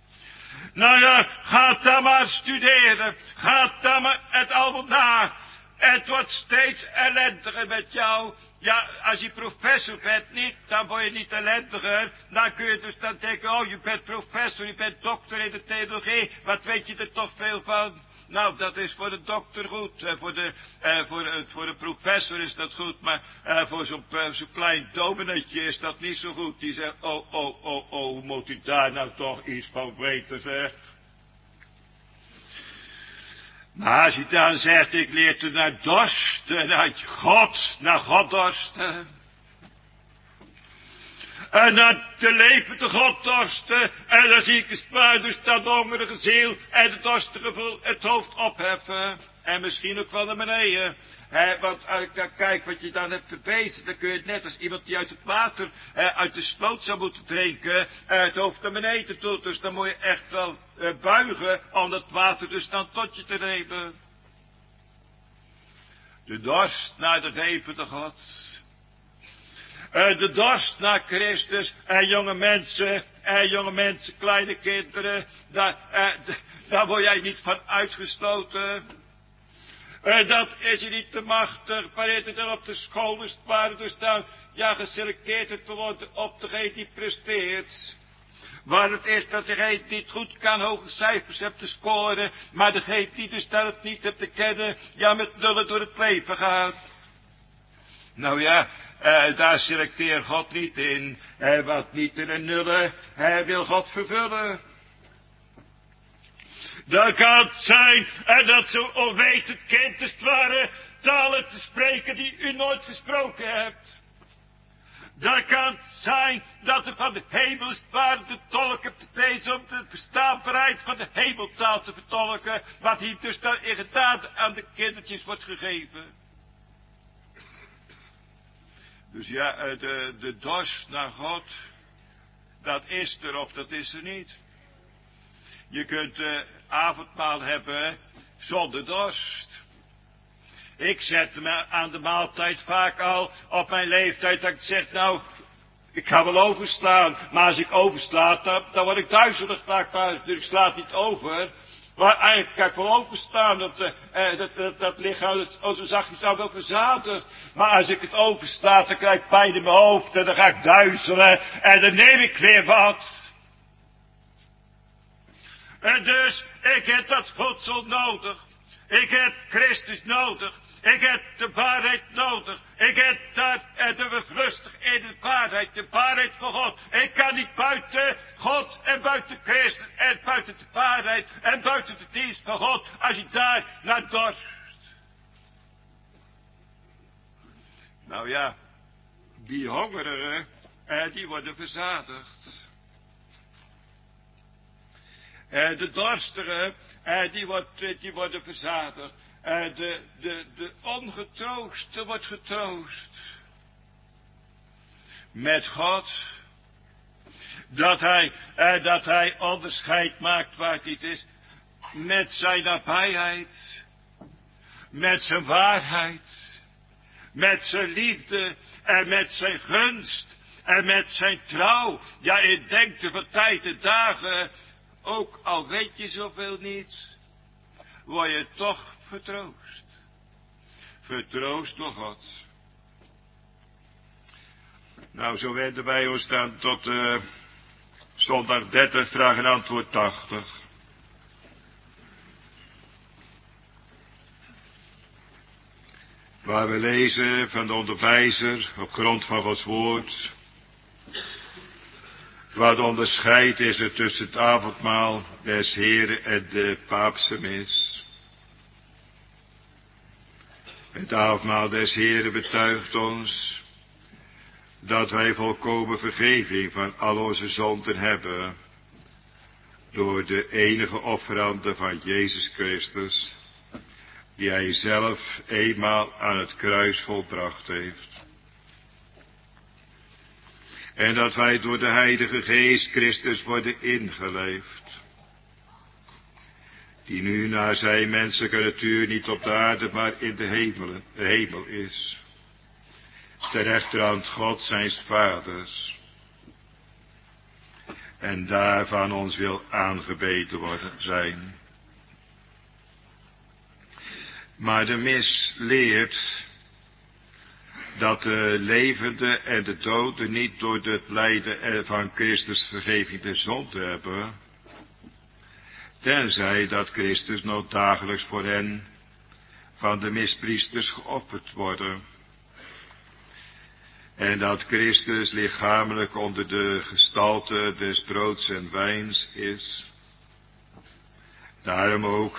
Nou ja, ga dan maar studeren. Ga dan maar het allemaal na. Het wordt steeds ellendiger met jou. Ja, als je professor bent niet, dan word je niet ellendiger. Dan kun je dus dan denken, oh, je bent professor, je bent dokter in de theologie. Wat weet je er toch veel van? Nou, dat is voor de dokter goed. Voor de professor is dat goed. Maar voor zo'n klein dominetje is dat niet zo goed. Die zegt, hoe moet u daar nou toch iets van weten, zeg? Maar als je dan zegt, ik leer te naar dorsten, naar God dorsten. En naar de levende God dorsten. En dan zie ik een spuiter staan de hongerige ziel. En de dorstige het hoofd opheffen. En misschien ook wel naar beneden. Want als ik dan kijk wat je dan hebt te bezen, dan kun je het net als iemand die uit het water, uit de sloot zou moeten drinken, het hoofd naar beneden doet. Dus dan moet je echt wel buigen om dat water dus dan tot je te nemen. De dorst naar de levende God. De dorst naar Christus. En jonge mensen, kleine kinderen, daar word jij niet van uitgesloten. Dat is je niet te machtig, wanneer er dan op de school is waar dus dan, ja, geselecteerd te worden op degene die presteert. Waar het is dat degene niet goed kan hoge cijfers hebt te scoren, maar degene die dus dat het niet hebt te kennen, ja, met nullen door het leven gaat. Nou ja, daar selecteert God niet in. Wat niet in de nullen, wil God vervullen. Dan kan het zijn dat zo'n onwetend kind als het ware talen te spreken die u nooit gesproken hebt. Dan kan het zijn dat er van de hemel als het ware de tolk hebt te wezen om de verstaanbaarheid van de hemeltaal te vertolken, wat hier dus dan in genade aan de kindertjes wordt gegeven. Dus ja, de dorst naar God, dat is er of dat is er niet. Je kunt avondmaal hebben zonder dorst. Ik zet me aan de maaltijd vaak al op mijn leeftijd dat ik zeg, nou, ik ga wel overslaan. Maar als ik oversla, dan word ik duizelig vaak, dus ik sla het niet over. Maar eigenlijk kan ik wel overstaan, dat lichaam, zo zachtjes zou wel verzadigd. Maar als ik het oversla, dan krijg ik pijn in mijn hoofd en dan ga ik duizelen en dan neem ik weer wat. En dus, ik heb dat voedsel nodig. Ik heb Christus nodig. Ik heb de waarheid nodig. Ik heb de bevlustig in de waarheid van God. Ik kan niet buiten God en buiten Christus en buiten de waarheid en buiten de dienst van God, als je daar naar dorst. Nou ja, die hongerigen, die worden verzadigd. De dorstigen, die worden verzadigd. De ongetrooste wordt getroost. Met God. Dat hij onderscheid maakt waar het niet is. Met zijn nabijheid. Met zijn waarheid. Met zijn liefde. En met zijn gunst. En met zijn trouw. Ja, in denkte van tijd en dagen. Ook al weet je zoveel niet, word je toch vertroost. Vertroost door God. Nou, zo wenden wij ons dan tot zondag 30, vraag en antwoord 80. Waar we lezen van de onderwijzer op grond van Gods woord. Wat onderscheid is er tussen het avondmaal des Heren en de paapse mis. Het avondmaal des Heren betuigt ons dat wij volkomen vergeving van al onze zonden hebben door de enige offerande van Jezus Christus, die hij zelf eenmaal aan het kruis volbracht heeft. En dat wij door de Heilige Geest Christus worden ingeleefd. Die nu naar zijn menselijke natuur niet op de aarde, maar in de hemel is. Ter rechterhand God zijns vaders. En daarvan ons wil aangebeden worden zijn. Maar de mis leert dat de levende en de doden niet door het lijden van Christus vergeving der zonde hebben, tenzij dat Christus nog dagelijks voor hen van de mispriesters geofferd worden. En dat Christus lichamelijk onder de gestalte des broods en wijns is. Daarom ook,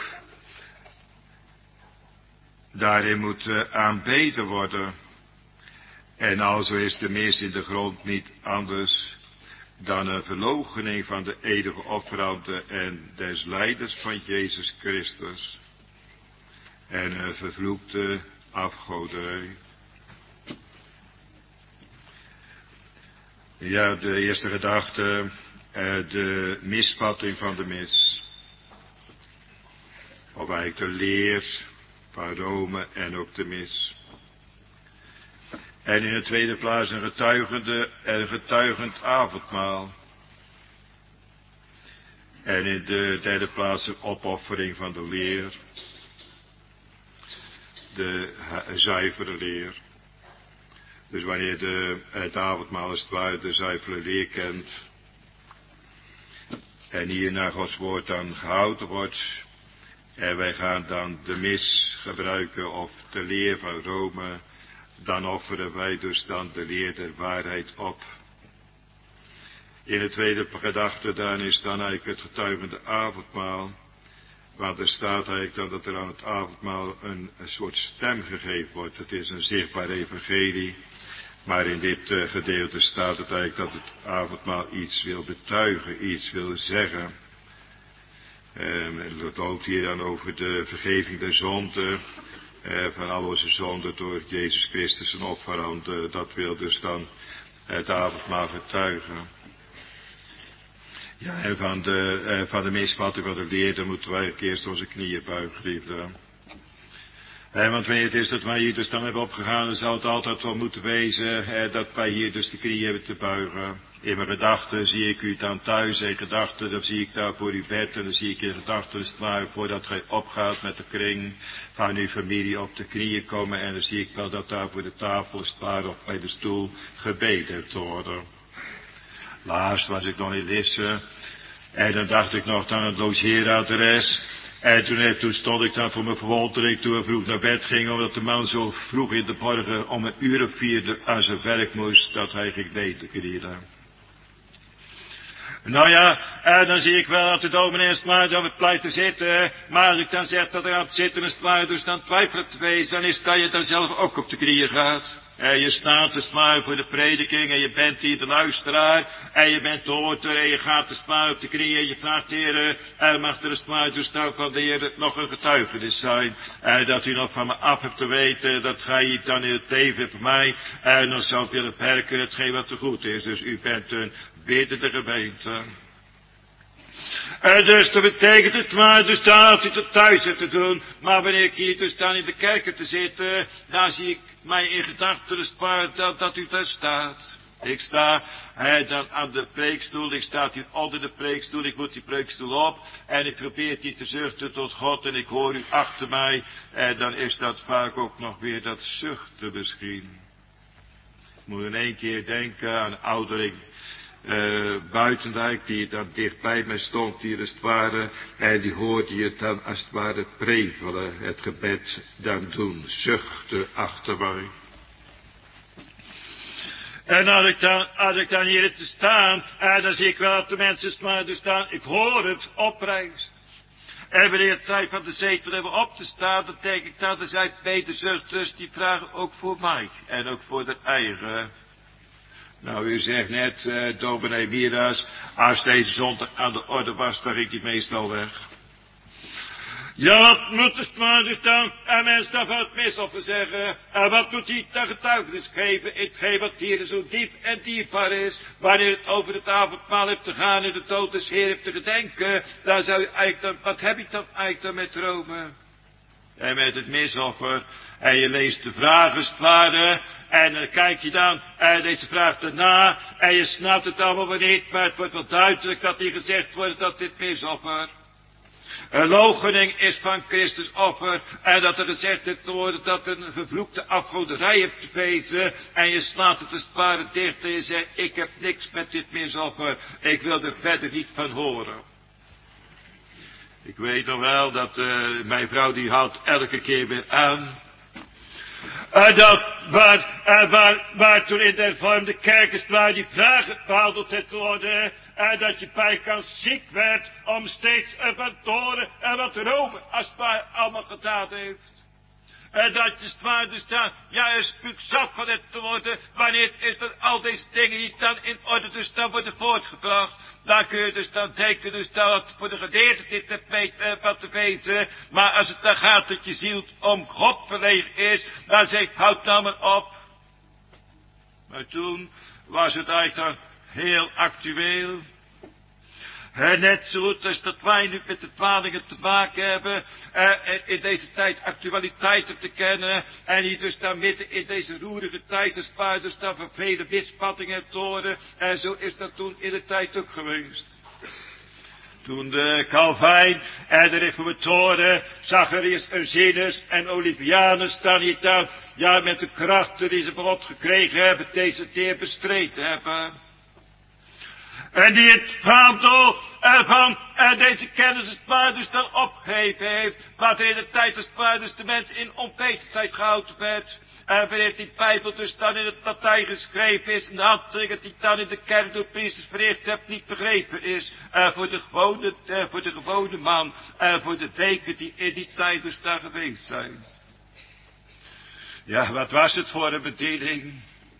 daarin moet aanbeden worden. En alzo is de mis in de grond niet anders dan een verloochening van de eeuwige offerande en des lijders van Jezus Christus. En een vervloekte afgoderij. Ja, de eerste gedachte, de misvatting van de mis. Of eigenlijk de leer van Rome en ook de mis. En in de tweede plaats een getuigend avondmaal. En in de derde plaats een opoffering van de leer. De zuivere leer. Dus wanneer het avondmaal als het ware de zuivere leer kent. En hier naar Gods woord dan gehouden wordt. En wij gaan dan de mis gebruiken of de leer van Rome. Dan offeren wij dus dan de leer der waarheid op. In de tweede gedachte dan is dan eigenlijk het getuigende avondmaal. Want er staat eigenlijk dan dat er aan het avondmaal een soort stem gegeven wordt. Het is een zichtbaar evangelie. Maar in dit gedeelte staat het eigenlijk dat het avondmaal iets wil betuigen, iets wil zeggen. Het loopt hier dan over de vergeving der zonden. Van al onze zonden door Jezus Christus en offerande. Dat wil dus dan het avondmaal getuigen. Ja, en van de misvatting van de leer, dan moeten wij eerst onze knieën buigen, liefde. Want wanneer het is dat wij hier dus dan hebben opgegaan, dan zal het altijd wel moeten wezen dat wij hier dus de knieën hebben te buigen. In mijn gedachten zie ik u dan thuis, in gedachten dan zie ik daar voor uw bed en dan zie ik in gedachten dus maar voordat gij opgaat met de kring van uw familie op de knieën komen en dan zie ik wel dat daar voor de tafel is waar of bij de stoel gebeden te worden. Laatst was ik nog in Lisse en dan dacht ik nog aan het logeeradres. En toen stond ik dan voor mijn verwondering toen we vroeg naar bed gingen, omdat de man zo vroeg in de morgen om 1:04 aan zijn werk moest, dat hij ging ledenkrielen. Nou ja, dan zie ik wel dat de dominee is maar dan blijft te zitten, maar als ik dan zeg dat hij aan het zitten is maar, dus dan twijfelt te wezen, dan is dat je dan zelf ook op de knieën gaat. En je staat te smaar voor de prediking en je bent hier de luisteraar en je bent de hoorder en je gaat te smaar op de knieën en je vraagt de Heer, mag er een smaar toestaan van de Heer nog een getuigenis zijn. Dat u nog van me af hebt te weten, dat ga je dan in het leven voor mij en dan zou ik willen werken hetgeen wat te goed is. Dus u bent een biddende gemeente. Dus dat betekent het maar, dus dat u het thuis hebt te doen. Maar wanneer ik hier dus dan in de kerken te zitten, dan zie ik mij in gedachten dus maar dat u daar staat. Ik sta dan aan de preekstoel, ik sta hier onder de preekstoel, ik moet die preekstoel op. En ik probeer hier te zuchten tot God en ik hoor u achter mij. En dan is dat vaak ook nog weer dat zuchten misschien. Ik moet in één keer denken aan een oudering. Buitendijk, die dan dicht bij mij stond, hier als het ware, en die hoorde je dan als het ware prevelen, het gebed dan doen, zuchten achter mij. En als ik dan hier te staan, dan zie ik wel dat de mensen maar dus staan, ik hoor het oprijst. En wanneer het tijd van de zetel hebben op te staan, dan denk ik dat er zijn beterzuchters die vragen ook voor mij en ook voor de eigen. Nou, u zegt net, dominee Miras, als deze zondag aan de orde was, dan ging die meestal weg. Ja, wat moet het maar dus dan, en mensen dan van het misoffer zeggen, en wat moet hij dan getuigenis geven, hetgeen wat hier zo diep en dierbaar is, wanneer het over het avondmaal hebt te gaan en de dood des Heer hebt te gedenken, dan zou je eigenlijk dan, wat heb ik dan eigenlijk dan met Rome? En met het misoffer, en je leest de vragen als het ware, en dan kijk je dan deze vraag erna, en je snapt het allemaal wel niet, maar het wordt wel duidelijk dat hier gezegd wordt dat dit misoffer. Een loochening is van Christus offer. En dat er gezegd is te worden dat een vervloekte afgoderij hebt te wezen. En je slaat het als het ware dicht en je zegt, ik heb niks met dit misoffer. Ik wil er verder niet van horen. Ik weet nog wel dat mijn vrouw die houdt elke keer weer aan. Waar toen in de hervormde kerk waar die vragen behandeld te worden. En dat je bijkans ziek werd om steeds van toren en wat Rome als het ware allemaal gedaan heeft. En dat je het waar dus dan, ja, een spuuk zat van het te worden. Wanneer is dat al deze dingen die dan in orde dus dan worden voortgebracht. Dan kun je dus dan denken dus dat het voor de geleerden dit wat te wezen. Maar als het dan gaat dat je ziel om God verlegen is. Dan zeg ik, houd nou maar op. Maar toen was het eigenlijk dan heel actueel. En net zo goed als dat wij nu met de dwalingen te maken hebben. In deze tijd actualiteiten te kennen. En hier dus dan midden in deze roerige tijd. Dus waar dus dan van vele misvattingen te horen. En zo is dat toen in de tijd ook geweest. Toen de Calvijn en de Reformatoren, Zacharias Ursinus en Olivianus dan hier dan. Ja, met de krachten die ze belot gekregen hebben. Deze teer bestreden hebben. En die het vaandel van deze kennis het waar dus dan opgegeven heeft. Wat in de tijd het waar dus de mensen in onwetendheid gehouden werd. En wanneer die Bijbel dus dan in het Latijn geschreven is. En de handelingen die dan in de kerk door priesters verricht hebt niet begrepen is. Voor de gewone man. Voor de weken die in die tijd dus daar geweest zijn. Ja, wat was het voor een bediening?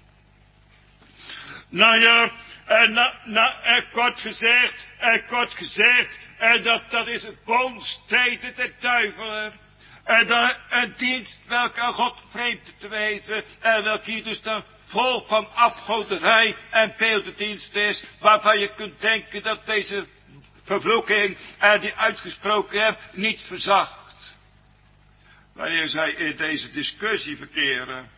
Nou ja. Kort gezegd, dat is een boomstede der duivelen. Een dienst welke aan God vreemd te wezen, en welke hier dus dan vol van afgoderij en beeldendienst is, waarvan je kunt denken dat deze vervloeking, die uitgesproken hebt, niet verzacht. Wanneer zij in deze discussie verkeren.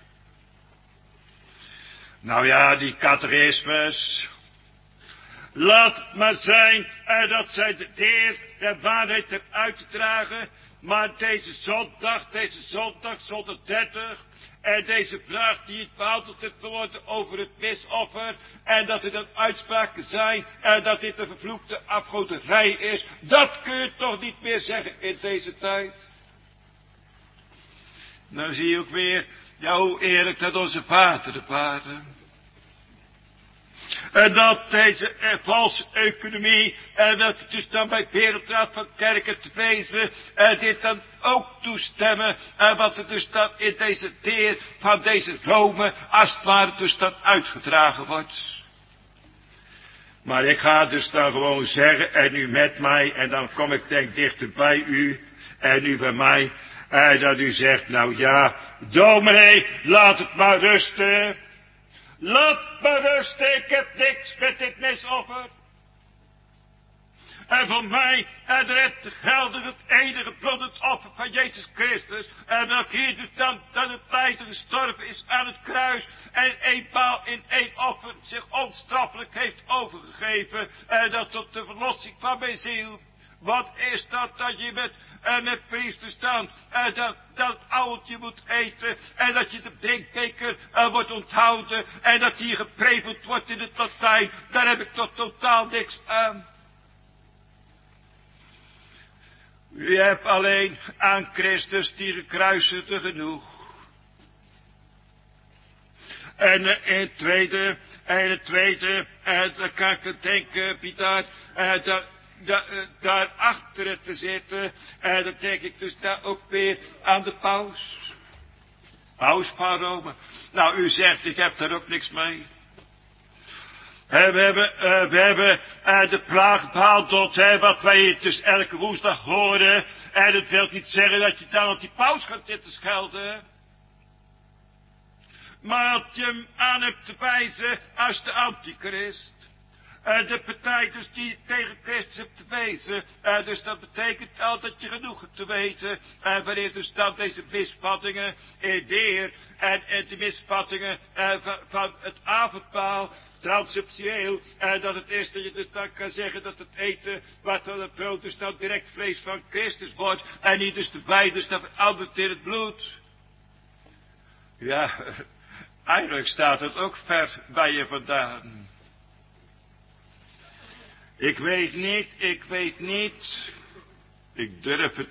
Nou ja, die catechismus. Laat het maar zijn dat zij de Heer de waarheid heeft uit te dragen. Maar deze zondag 30. En deze vraag die het behandeld heeft te worden over het misoffer. En dat er dan uitspraken zijn. En dat dit een vervloekte afgoderij is. Dat kun je toch niet meer zeggen in deze tijd. Nou zie je ook weer. Ja, hoe eerlijk dat onze vaderen waren. En dat deze valse economie, welke dus dan bij wereldraad van kerken te wezen, dit dan ook toestemmen, wat er dus dan in deze teer van deze Rome, als het ware dus dan uitgedragen wordt. Maar ik ga dus dan gewoon zeggen, en u met mij, en dan kom ik denk dichter bij u, en u bij mij, dat u zegt, nou ja, dominee, laat het maar rusten. Laat maar rusten, ik heb niks met dit misoffer. En van mij, er geldig het enige bloed, het offer van Jezus Christus. En welke hier dus dan het lijden gestorven is aan het kruis. En eenmaal in één offer zich onstraffelijk heeft overgegeven. En dat tot de verlossing van mijn ziel. Wat is dat je met priesters dan, dat het ouweltje moet eten, en dat je de drinkbeker wordt onthouden, en dat hier gepreveld wordt in het Latijn, daar heb ik toch totaal niks aan. U hebt alleen aan Christus die gekruisigde genoeg. En het tweede, dan kan ik het denken, Pieter, daar achter te zitten. En dan denk ik dus daar ook weer aan de paus. Paus van Rome. Nou, u zegt, ik heb daar ook niks mee. We hebben de plaag behandeld, wat wij dus elke woensdag horen. En dat wil niet zeggen dat je dan op die paus gaat zitten schelden. Maar dat je hem aan hebt te wijzen als de antichrist. De partij dus die tegen Christus hebt te wezen. Dus dat betekent al dat je genoeg hebt te weten. Wanneer dus dan deze misvattingen in de Heer. En de misvattingen van het avondmaal. transsubstantieel. En dat het is dat je dus dan kan zeggen dat het eten wat van het brood dus dan direct vlees van Christus wordt. En niet dus de wijn dus dan verandert in het bloed. Ja, eigenlijk staat het ook ver bij je vandaan. Ik weet niet. Ik durf het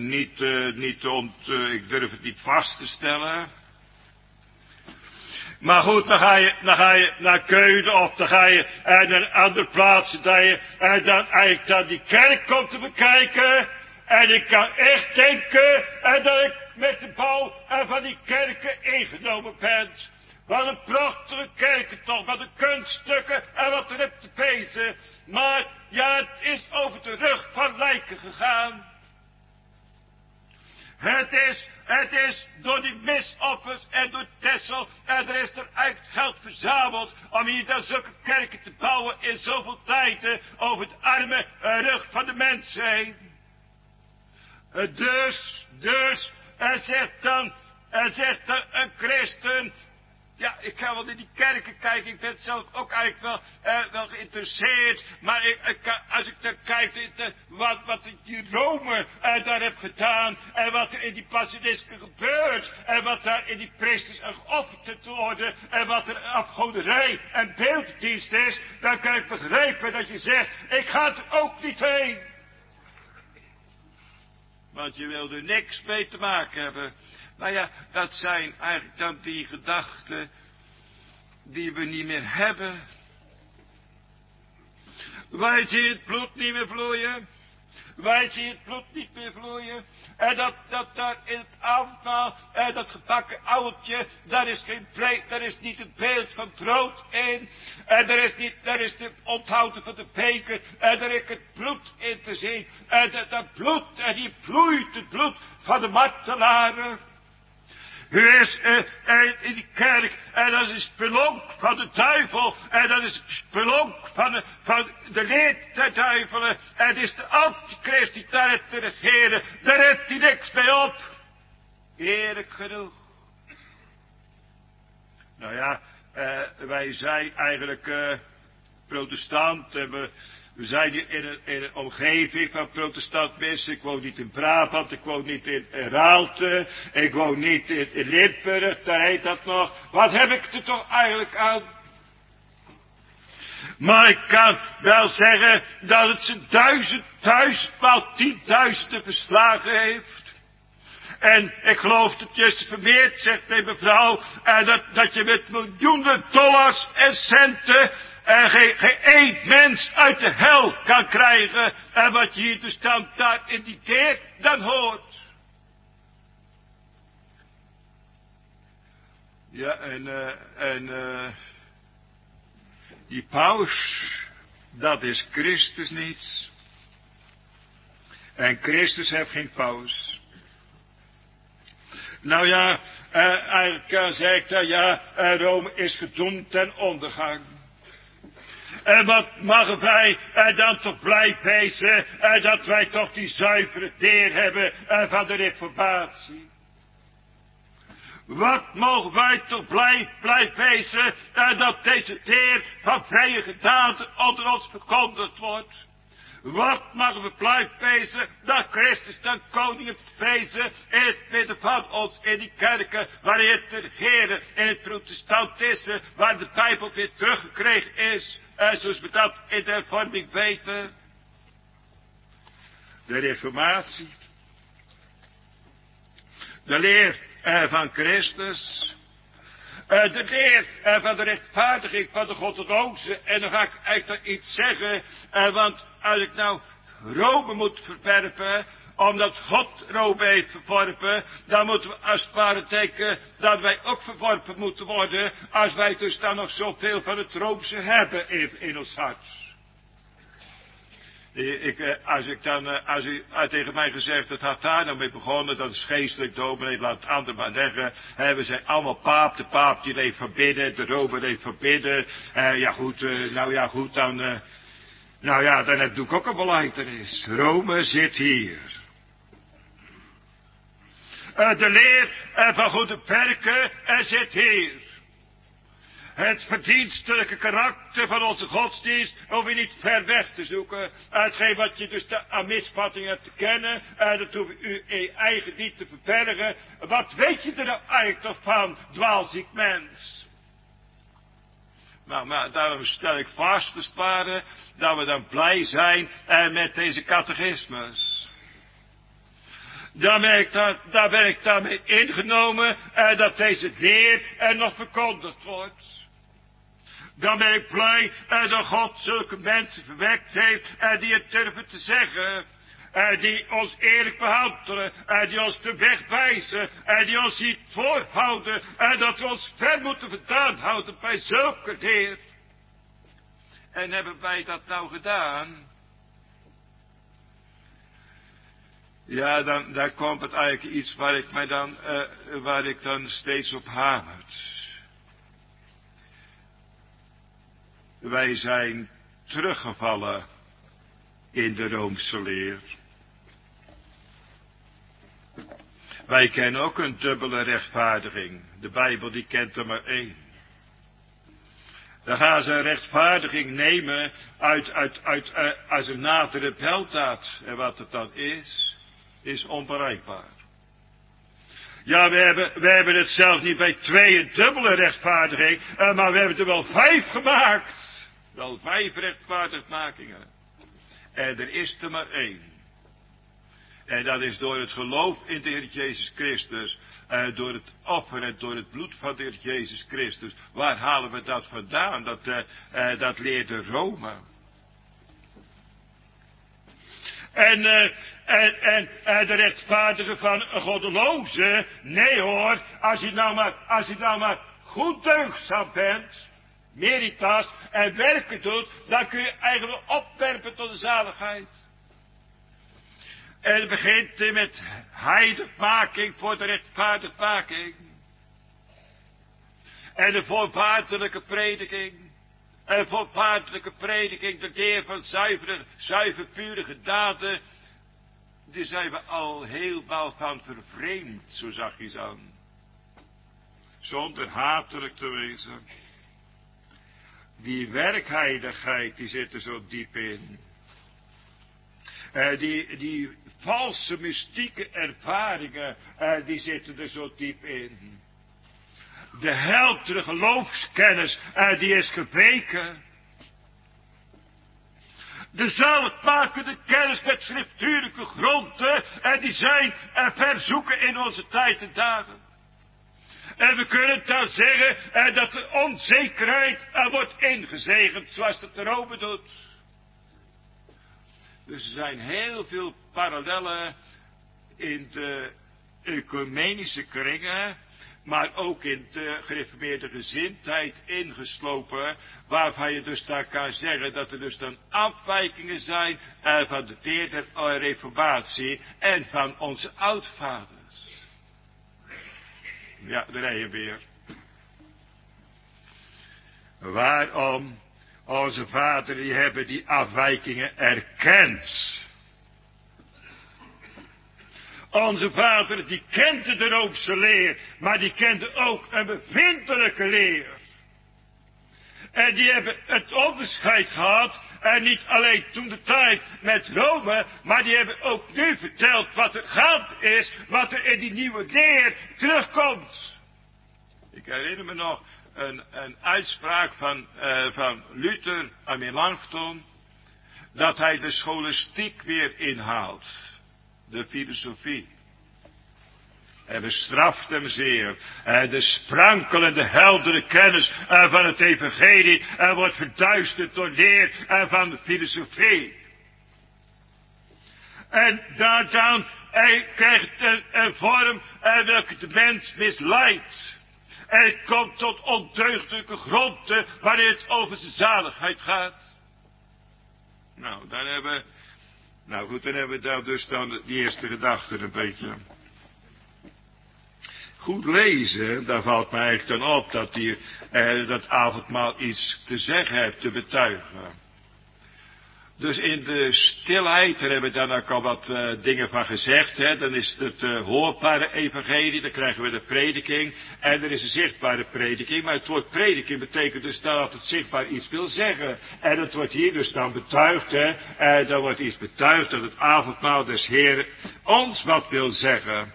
ik durf het niet vast te stellen. Maar goed, dan ga je naar Keulen of dan ga je naar andere plaatsen dat je dan eigenlijk dan die kerk komt te bekijken. En ik kan echt denken dat ik met de bouw van die kerken ingenomen ben. Wat een prachtige kerken toch, wat een kunststukken en wat er op te pezen. Maar ja, het is over de rug van lijken gegaan. Het is door die misoffers en door Texel en er is er eigenlijk geld verzameld om hier dan zulke kerken te bouwen in zoveel tijden over de arme rug van de mens heen. Dus, er zegt dan een christen, ja, ik ga wel in die kerken kijken. Ik ben zelf ook eigenlijk wel geïnteresseerd. Maar als ik dan kijk wat die Rome daar heeft gedaan. En wat er in die basilisken gebeurt. En wat daar in die priesters geofferd te worden. En wat er afgoderij en beelddienst is. Dan kan ik begrijpen dat je zegt, ik ga er ook niet heen. Want je wil er niks mee te maken hebben. Nou ja, dat zijn eigenlijk dan die gedachten die we niet meer hebben. Wij zien het bloed niet meer vloeien. Wij zien het bloed niet meer vloeien. En dat daar in het avondmaal, dat gebakken ouweltje, daar is niet het beeld van brood in. En daar is de onthouden van de beker. En daar is het bloed in te zien. En dat bloed, en die vloeit het bloed van de martelaren. U is in die kerk, en dat is een spelonk van de duivel, en dat is een spelonk van de leer der duivelen, en het is de antichrist die daar heeft te regeren, daar heeft hij niks mee op. Eerlijk genoeg. Nou ja, wij zijn eigenlijk protestant, en we zijn hier in een omgeving van protestantmensen. Ik woon niet in Brabant, ik woon niet in Raalte, ik woon niet in Limburg, daar heet dat nog. Wat heb ik er toch eigenlijk aan? Maar ik kan wel zeggen dat het zijn duizendmaal tienduizenden verslagen heeft. En ik geloof dat Justus Vermeerd zegt tegen mevrouw, dat je met miljoenen dollars en centen geen één mens uit de hel kan krijgen. En wat je hier dus dan daar in die kerk dan hoort. Ja, en die paus, dat is Christus niet. En Christus heeft geen paus. Nou ja, eigenlijk zeg ik dat ja, Rome is gedoemd ten ondergang. En wat mogen wij dan toch blij wezen dat wij toch die zuivere teer hebben van de reformatie. Wat mogen wij toch blij wezen dat deze teer van vrije genade onder ons verkondigd wordt. Wat mogen we blij wezen dat Christus dan koning heeft wezen in het midden van ons in die kerken waar hij te regeren in het protestantisme waar de Bijbel weer teruggekregen is. Zoals we dat in de hervorming weten. De reformatie. De leer van Christus. De leer van de rechtvaardiging van de goddeloze. En dan ga ik eigenlijk iets zeggen. Want als ik nou Rome moet verwerpen, omdat God Rome heeft verworpen, dan moeten we als het ware denken dat wij ook verworpen moeten worden, als wij dus dan nog zoveel van het Roomse hebben in ons hart. Als u tegen mij gezegd, het had daar nou mee begonnen, dat is geestelijk dominee, laat het ander maar zeggen. We zijn allemaal paap, de paap die leeft van binnen, de Rome leeft van binnen. Dan doe ik ook een belangrijkenis. Rome zit hier. De leer van goede werken zit hier. Het verdienstelijke karakter van onze godsdienst hoef je niet ver weg te zoeken. Hetgeen wat je dus aan misvatting hebt te kennen, dat hoef u in eigen niet te verbergen. Wat weet je er nou eigenlijk nog van, dwaalziek mens? Maar daarom stel ik vast te sparen dat we dan blij zijn met deze catechismus. Daar ben ik daarmee ingenomen dat deze leer nog verkondigd wordt. Dan ben ik blij dat God zulke mensen verwekt heeft die het durven te zeggen. Die ons eerlijk behandelen, die ons de weg wijzen, die ons niet voorhouden, dat we ons ver moeten vandaan houden bij zulke leer. En hebben wij dat nou gedaan? Ja, dan komt het eigenlijk iets waar ik dan steeds op hamert. Wij zijn teruggevallen in de Roomse leer. Wij kennen ook een dubbele rechtvaardiging. De Bijbel die kent er maar één. Dan gaan ze een rechtvaardiging nemen uit een nadere weldaad. En wat het dan is onbereikbaar. Ja, we hebben het zelfs niet bij 2 een dubbele rechtvaardiging, maar we hebben er wel 5 gemaakt. Wel 5 rechtvaardigmakingen. En er is er maar 1. En dat is door het geloof in de Heer Jezus Christus, door het offer en door het bloed van de Heer Jezus Christus. Waar halen we dat vandaan? Dat leerde Rome. En de rechtvaardige van een goddeloze, nee hoor, als je nou maar goed deugdzaam bent, meritas, en werken doet, dan kun je eigenlijk opwerpen tot de zaligheid. En het begint met heiligmaking voor de rechtvaardigmaking. En de voorwaardelijke prediking. En voorwaardelijke prediking, de leer van zuiver purige daden. Die zijn we al helemaal van vervreemd, zo zachtjes aan. Zonder hatelijk te wezen. Die werkheiligheid, die zit er zo diep in. Die valse mystieke ervaringen, die zitten er zo diep in. De heldere geloofskennis, die is geweken. De zaligmakende kennis met schriftuurlijke gronden, die zijn verzoeken in onze tijd en dagen. En we kunnen dan zeggen dat de onzekerheid wordt ingezegend, zoals dat de Rome doet. Dus er zijn heel veel parallellen in de ecumenische kringen, maar ook in de gereformeerde gezindheid ingeslopen, waarvan je dus daar kan zeggen dat er dus dan afwijkingen zijn van de leer der reformatie en van onze oudvaders. Ja, daar rij je weer. Waarom? Onze vader, die hebben die afwijkingen erkend. Onze vader, die kende de Roomse leer, maar die kende ook een bevindelijke leer. En die hebben het onderscheid gehad, en niet alleen toen de tijd met Rome, maar die hebben ook nu verteld wat er gaande is, wat er in die nieuwe leer terugkomt. Ik herinner me nog een uitspraak van Luther aan Melanchthon, dat hij de scholastiek weer inhaalt, de filosofie. En bestraft hem zeer. De sprankelende, heldere kennis van het evangelie wordt verduisterd door leer van de filosofie. En daardoor krijgt het een vorm welke de mens misleidt. En het komt tot ondeugdelijke gronden wanneer het over zijn zaligheid gaat. Nou, dan hebben we daar dus dan die eerste gedachte een beetje. Goed lezen, daar valt mij eigenlijk dan op dat hier dat avondmaal iets te zeggen heeft, te betuigen. Dus in de stilheid, daar hebben we dan ook al wat dingen van gezegd. Hè. Dan is het hoorbare evangelie, dan krijgen we de prediking. En er is een zichtbare prediking. Maar het woord prediking betekent dus dat het zichtbaar iets wil zeggen. En dat wordt hier dus dan betuigd. Hè. En dan wordt iets betuigd dat het avondmaal des Heeren ons wat wil zeggen.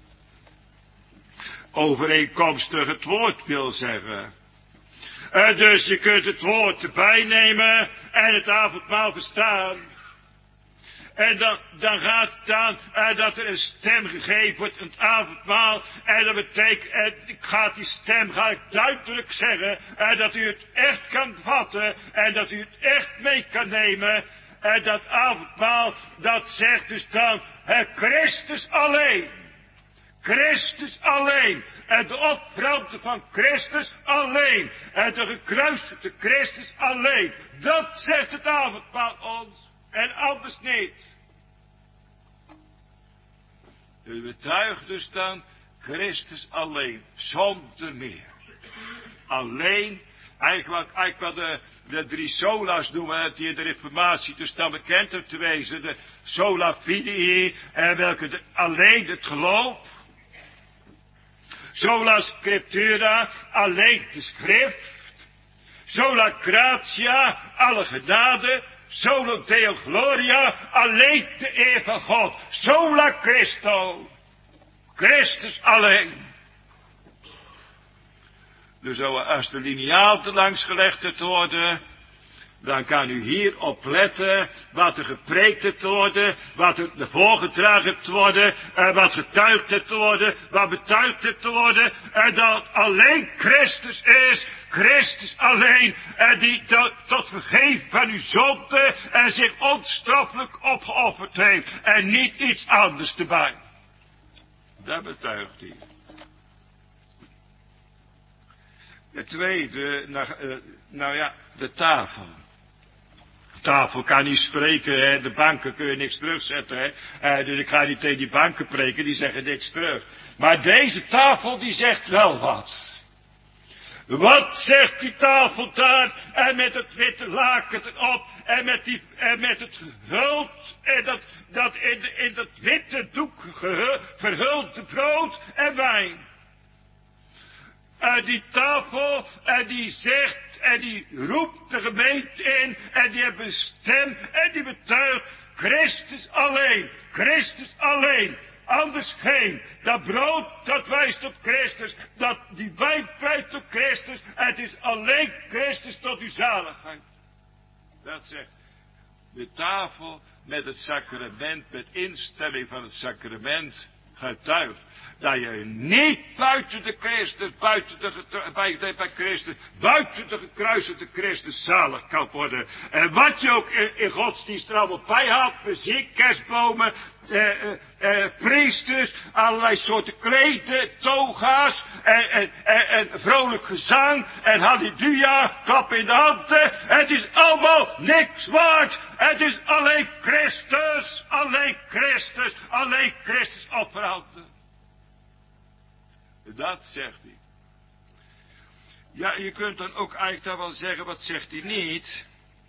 Overeenkomstig het woord wil zeggen. Dus je kunt het woord erbij nemen en het avondmaal verstaan. En dan gaat het dan dat er een stem gegeven wordt in het avondmaal. En dat betekent, die stem ga ik duidelijk zeggen. Dat u het echt kan vatten en dat u het echt mee kan nemen. En dat avondmaal, dat zegt dus dan, Christus alleen. Christus alleen. En de opbranden van Christus alleen. En de gekruisigde Christus alleen. Dat zegt het avondmaal ons. En anders niet. U betuigt dus dan Christus alleen. Zonder meer. Alleen. Eigenlijk wel de drie solas noemen die in de reformatie dus dan bekend hebben te wezen. De sola fidei. En welke alleen het geloof. Sola scriptura, alleen de schrift. Sola gratia, alle genade. Sola deo gloria, alleen de eer van God. Sola Christo. Christus alleen. Dus als de lineaal te langs gelegd te worden, dan kan u hier op letten wat er gepreekt te worden, wat er voorgedragen te worden, wat getuigd te worden, wat betuigd te worden, en dat alleen Christus is, Christus alleen, en die tot vergeving van uw zonde en zich onstraffelijk opgeofferd heeft, en niet iets anders erbij. Dat betuigt hij. Het tweede, de tafel. De tafel kan niet spreken, hè. De banken kun je niks terugzetten. Hè. Dus ik ga niet tegen die banken preken, die zeggen niks terug. Maar deze tafel, die zegt wel wat. Wat zegt die tafel daar? En met het witte laken erop. En met het gehuld. En dat in dat witte doek verhulde brood en wijn. Die tafel, en die zegt, en die roept de gemeente in, en die hebben een stem, en die betuigt, Christus alleen, Christus alleen, anders geen. Dat brood, dat wijst op Christus, die wijn wijst op Christus, en het is alleen Christus tot uw zaligheid. Dat zegt de tafel met het sacrament, met instelling van het sacrament, getuigt. Dat je niet buiten de Christus, bij Christus, buiten de gekruisigde Christus zalig kan worden. En wat je ook in godsdienst er allemaal bij had, muziek, kerstbomen, priesters, allerlei soorten kleden, toga's, en vrolijk gezang, en halleluja, klap in de handen. Het is allemaal niks waard. Het is alleen Christus, alleen Christus, alleen Christus opperhanden. Dat zegt hij. Ja, je kunt dan ook eigenlijk daar wel zeggen, wat zegt hij niet?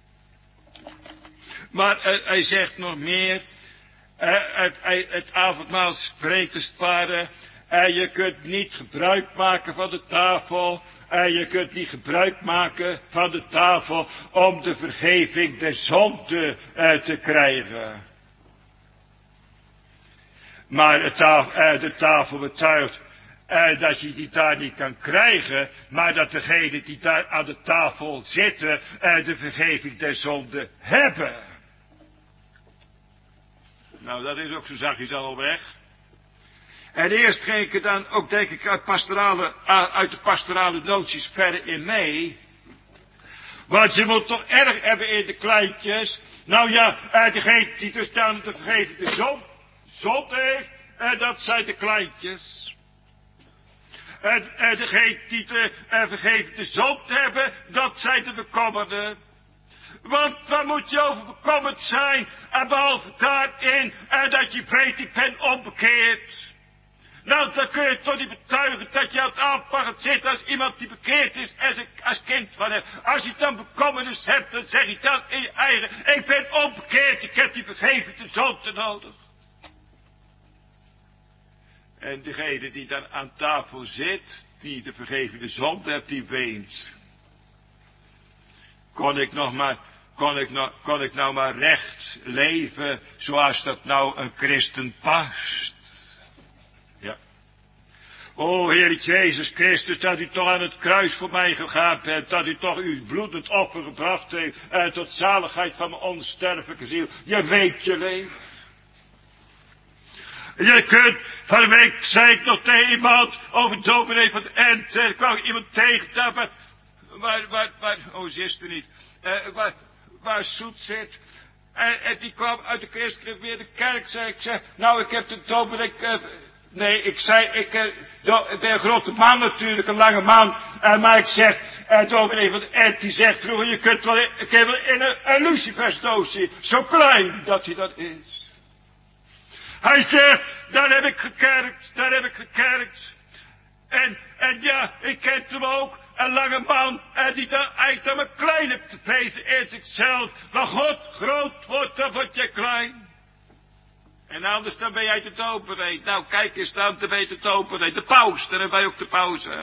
Maar hij zegt nog meer. Het avondmaal spreekt als het ware. Je kunt niet gebruik maken van de tafel. Je kunt niet gebruik maken van de tafel om de vergeving der zonde te krijgen. Maar de tafel betuigt dat je die daar niet kan krijgen, maar dat degenen die daar aan de tafel zitten, de vergeving der zonde hebben. Nou, dat is ook zo zachtjes al weg. En eerst ging ik er dan ook, denk ik, uit de pastorale noties verder in mee. Want je moet toch erg hebben in de kleintjes. Nou ja, degene die dus dan de vergeving der zonde heeft, dat zijn de kleintjes. En degene die de vergeving der zonde hebben, dat zijn de bekommerden. Want waar moet je over bekommerd zijn, en behalve daarin, dat je weet, ik ben omgekeerd. Nou, dan kun je toch niet betuigen dat je aan het avondmaal zit als iemand die bekeerd is en zich als kind van hem. Als je dan bekommernis hebt, dan zeg je dan in je eigen, ik ben onbekeerd, ik heb die vergeven de zonde nodig. En degene die dan aan tafel zit, die de vergevende zonde hebt, die weent. Kon ik nou maar recht leven zoals dat nou een christen past? Ja. O Heer Jezus Christus, dat u toch aan het kruis voor mij gegaan bent, dat u toch uw bloedend offer gebracht heeft, tot zaligheid van mijn onsterfelijke ziel. Je weet je leven. Je kunt, van de week zei ik nog tegen iemand over dominee van het Ent, er kwam iemand tegen, daar, oh, ze is er niet, waar Soet zit, en die kwam uit de christelijke kerk, zei ik, zeg, nou, ik heb de dominee, nee, ik zei, ik ben een grote man natuurlijk, een lange man, maar ik zeg, dominee van het Ent, die zegt vroeger, je kunt wel in een lucifersdoos zien, zo klein dat hij dat is. Hij zegt, daar heb ik gekerkt. En ja, ik ken hem ook, een lange man, en die dan eigenlijk dan maar klein hebt te pezen in zichzelf. Maar God groot wordt, dan word je klein. En anders dan ben jij de dominee. Nou, kijk eens dan, dan ben je de dominee. De paus, dan hebben wij ook de pauze.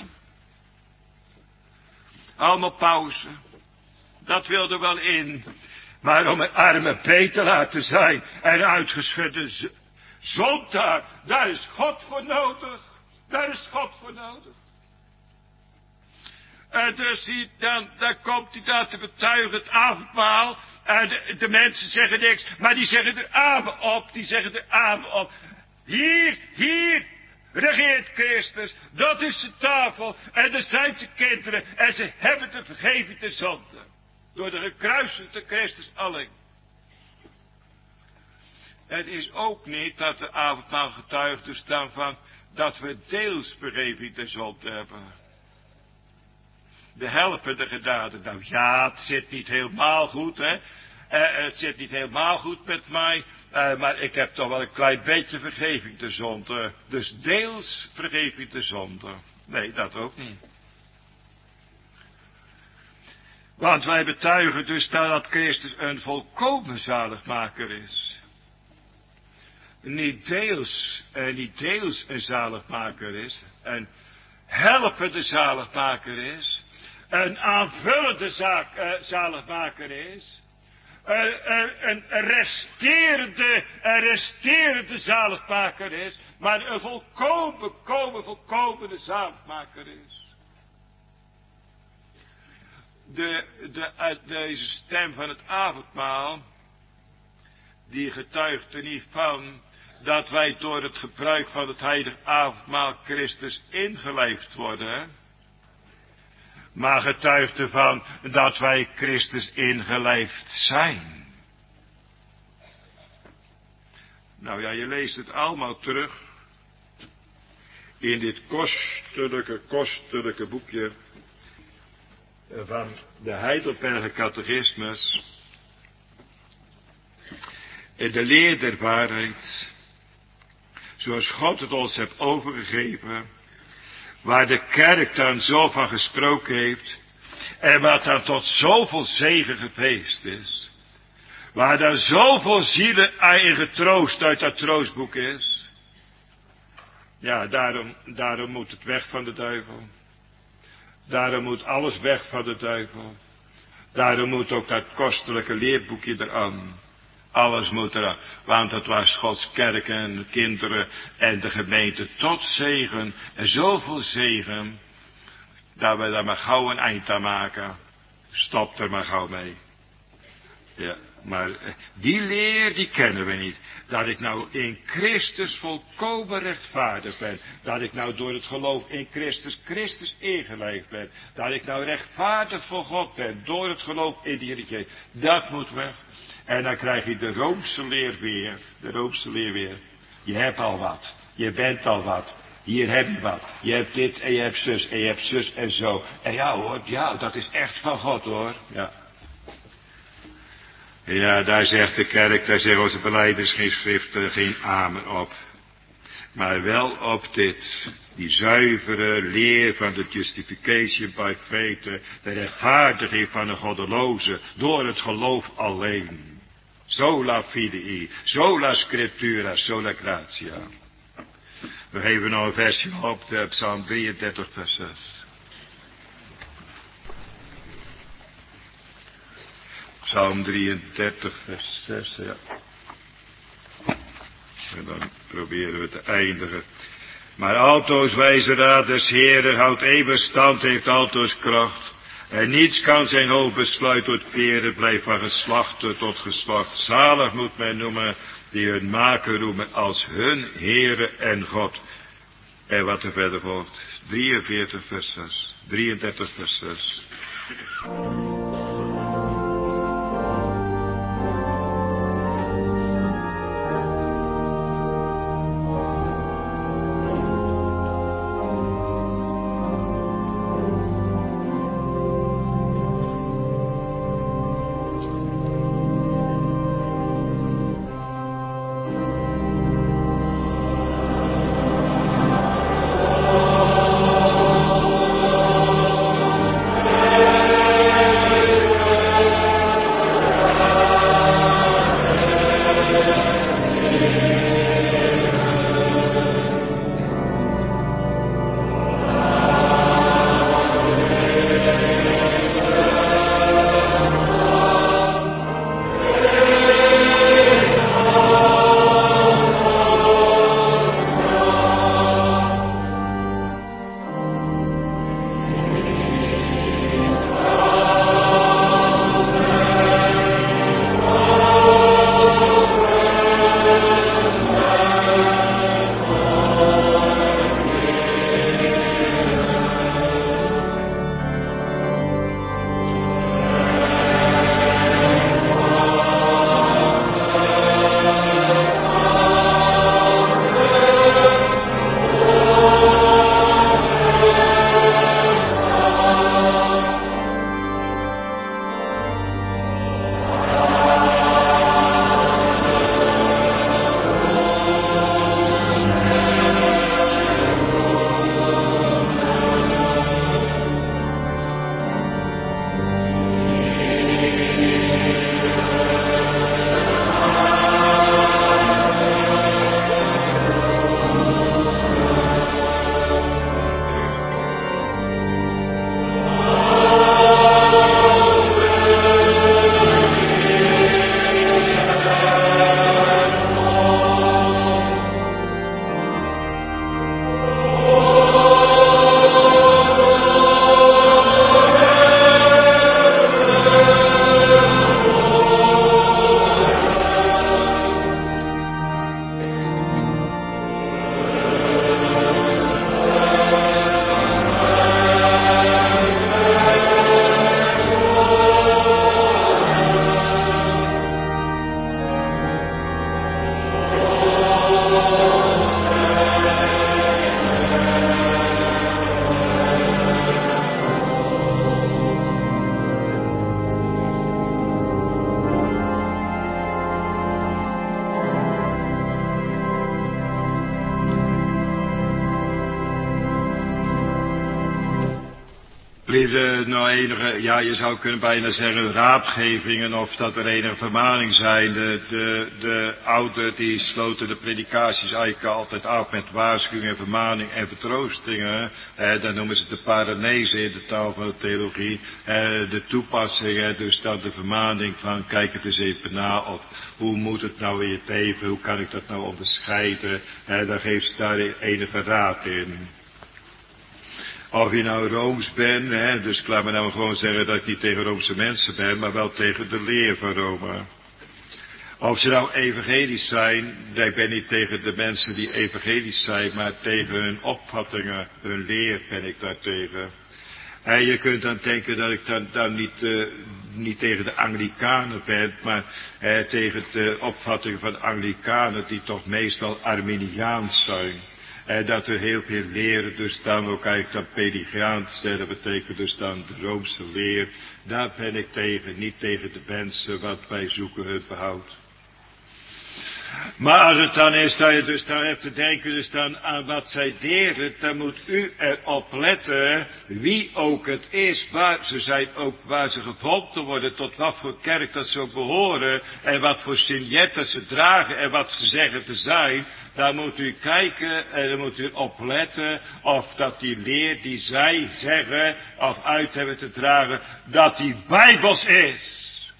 Allemaal pauze. Dat wilde wel in. Maar om een arme beet te laten zijn en uitgeschudde zondaar, daar is God voor nodig. Daar is God voor nodig. En dus dan komt hij daar te betuigen het avondmaal. En de mensen zeggen niks, maar die zeggen er amen op. Hier regeert Christus. Dat is de tafel. En er zijn zijn kinderen. En ze hebben de vergeving de zonde. Door de gekruisigde Christus alleen. Het is ook niet dat de avondmaal getuigt dus dan van dat we deels vergeving de zonde hebben. De helpende genade. Nou ja, het zit niet helemaal goed, hè. Het zit niet helemaal goed met mij. Maar ik heb toch wel een klein beetje vergeving de zonde. Dus deels vergeving de zonde. Nee, dat ook niet. Want wij betuigen dus dat Christus een volkomen zaligmaker is. Niet deels een zaligmaker is. Een helpende zaligmaker is. Een aanvullende zaligmaker is. Een resterende zaligmaker is. Maar een volkomen zaligmaker is. Deze stem van het avondmaal, die getuigt er niet van dat wij door het gebruik van het heilige avondmaal Christus ingelijfd worden, maar getuigt ervan dat wij Christus ingelijfd zijn. Nou ja, je leest het allemaal terug in dit kostelijke boekje van de Heidelberger Catechismus. De leer der waarheid, zoals God het ons heeft overgegeven, waar de kerk dan zo van gesproken heeft, en wat dan tot zoveel zegen geweest is, waar dan zoveel zielen in getroost uit dat troostboek is. Ja, daarom moet het weg van de duivel. Daarom moet alles weg van de duivel. Daarom moet ook dat kostelijke leerboekje eraan. Alles moet eraan. Want het was Gods kerk en kinderen en de gemeente tot zegen. En zoveel zegen. Dat we daar maar gauw een eind aan maken. Stop er maar gauw mee. Ja, maar die leer die kennen we niet. Dat ik nou in Christus volkomen rechtvaardig ben. Dat ik nou door het geloof in Christus ingelijfd ben. Dat ik nou rechtvaardig voor God ben. Door het geloof in de Heer Jezus. Dat moet weg. En dan krijg je de Roomse leer weer. De Roomse leer weer. Je hebt al wat. Je bent al wat. Hier heb je wat. Je hebt dit en je hebt zus en je hebt zus en zo. En ja hoor, ja, dat is echt van God hoor. Ja. Ja, daar zegt de kerk, daar zeggen onze belijdenisschriften geen amen op. Maar wel op dit, die zuivere leer van de justification by faith, de rechtvaardiging van de goddeloze, door het geloof alleen. Sola fidei, sola scriptura, sola gratia. We geven nou een versje op, de Psalm 33 vers 6. Psalm 33 vers 6, ja. En dan proberen we te eindigen. Maar altoos wijze raad des Heeren houdt eeuwig stand, heeft altoos kracht. En niets kan zijn hoofd besluit ontkeren, blijft van geslacht tot geslacht. Zalig moet men noemen, die hun maker roemen als hun Heere en God. En wat er verder volgt, 43 vers 6, 33 vers 6. Liefde, nou enige, ja je zou kunnen bijna zeggen raadgevingen of dat er enige vermaning zijn. De ouderen die sloten de predikaties eigenlijk altijd af met waarschuwing en vermaning en vertroostingen. Dan noemen ze de paranese in de taal van de theologie. De toepassingen, dus dan de vermaning van kijk het eens even na of hoe moet het nou in je leven, hoe kan ik dat nou onderscheiden. Dan geeft ze daar enige raad in. Of je nou Rooms bent, dus ik laat me nou gewoon zeggen dat ik niet tegen Roomse mensen ben, maar wel tegen de leer van Rome. Of ze nou evangelisch zijn, ik ben niet tegen de mensen die evangelisch zijn, maar tegen hun opvattingen, hun leer ben ik daartegen. En je kunt dan denken dat ik dan niet tegen de Anglikanen ben, maar tegen de opvattingen van de Anglikanen die toch meestal Arminiaans zijn. Dat er heel veel leren, dus dan ook eigenlijk dan Pelagiaans, dat betekent dus dan de Roomse leer. Daar ben ik tegen, niet tegen de mensen, want wij zoeken het behoud. Maar als het dan is dat je dus dan hebt te denken dus dan aan wat zij deden, dan moet u erop letten, wie ook het is, waar ze gevonden worden, tot wat voor kerk dat ze ook behoren, en wat voor signet dat ze dragen, en wat ze zeggen te zijn. Daar moet u kijken en dan moet u opletten of dat die leer die zij zeggen of uit hebben te dragen, dat die bijbels is.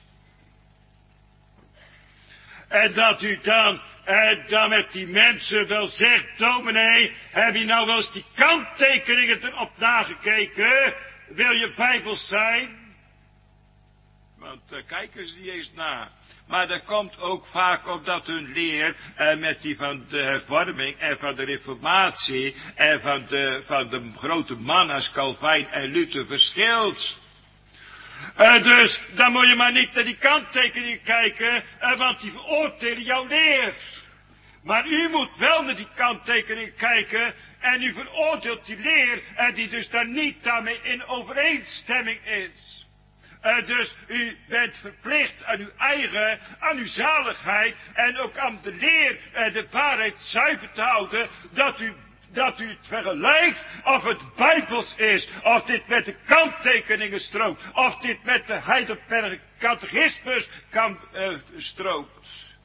En dat u dan met die mensen wel zegt, dominee, heb je nou wel eens die kanttekeningen erop nagekeken? Wil je bijbels zijn? Want daar kijken ze niet eens naar. Maar dat komt ook vaak omdat hun leer met die van de hervorming en van de reformatie en van de grote mannen als Calvijn en Luther verschilt. Dus dan moet je maar niet naar die kanttekeningen kijken, want die veroordelen jouw leer. Maar u moet wel naar die kanttekeningen kijken en u veroordeelt die leer en die dus daar niet daarmee in overeenstemming is. Dus u bent verplicht aan uw eigen, aan uw zaligheid en ook aan de leer en de waarheid zuiver te houden, dat u het vergelijkt of het bijbels is, of dit met de kanttekeningen strookt, of dit met de Heidelberger catechismus strookt.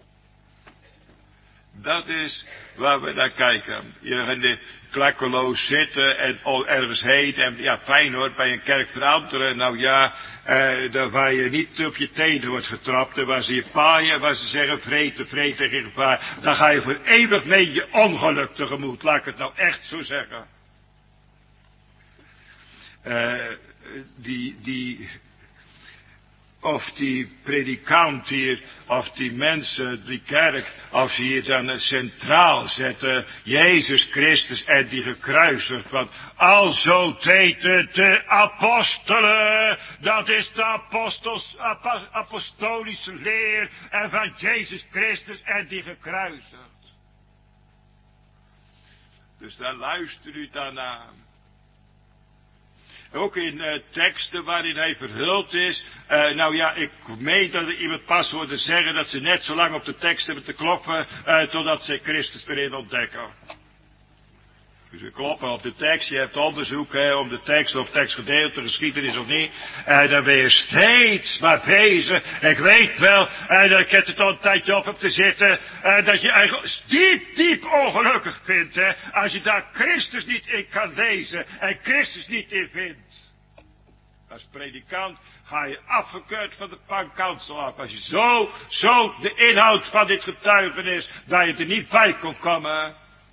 Dat is waar we naar kijken. Je gaat in de klakkeloos zitten en ergens heen. En ja, fijn hoor, bij een kerk veranderen. Nou ja, daar waar je niet op je tenen wordt getrapt. En waar ze je paaien, waar ze zeggen vreten tegen gevaar. Dan ga je voor eeuwig mee je ongeluk tegemoet. Laat ik het nou echt zo zeggen. Of die predikant hier, of die mensen, die kerk, of ze hier dan centraal zetten, Jezus Christus en die gekruisigd. Want alzo deden de apostelen, dat is de apostolische leer en van Jezus Christus en die gekruisigd. Dus daar luistert u dan aan. Ook in teksten waarin hij verhuld is. Nou ja, ik meen dat er iemand pas hoorde zeggen dat ze net zo lang op de tekst hebben te kloppen, totdat ze Christus erin ontdekken. Dus we kloppen op de tekst, je hebt onderzoek om de tekst of tekstgedeelte, geschiedenis of niet. En dan ben je steeds maar bezig. Ik weet wel, dat ik het al een tijdje op heb te zitten, dat je eigenlijk diep ongelukkig vindt, hè, als je daar Christus niet in kan lezen en Christus niet in vindt. Als predikant ga je afgekeurd van de pankansel af. Als je zo de inhoud van dit getuigenis, dat je er niet bij kon komen.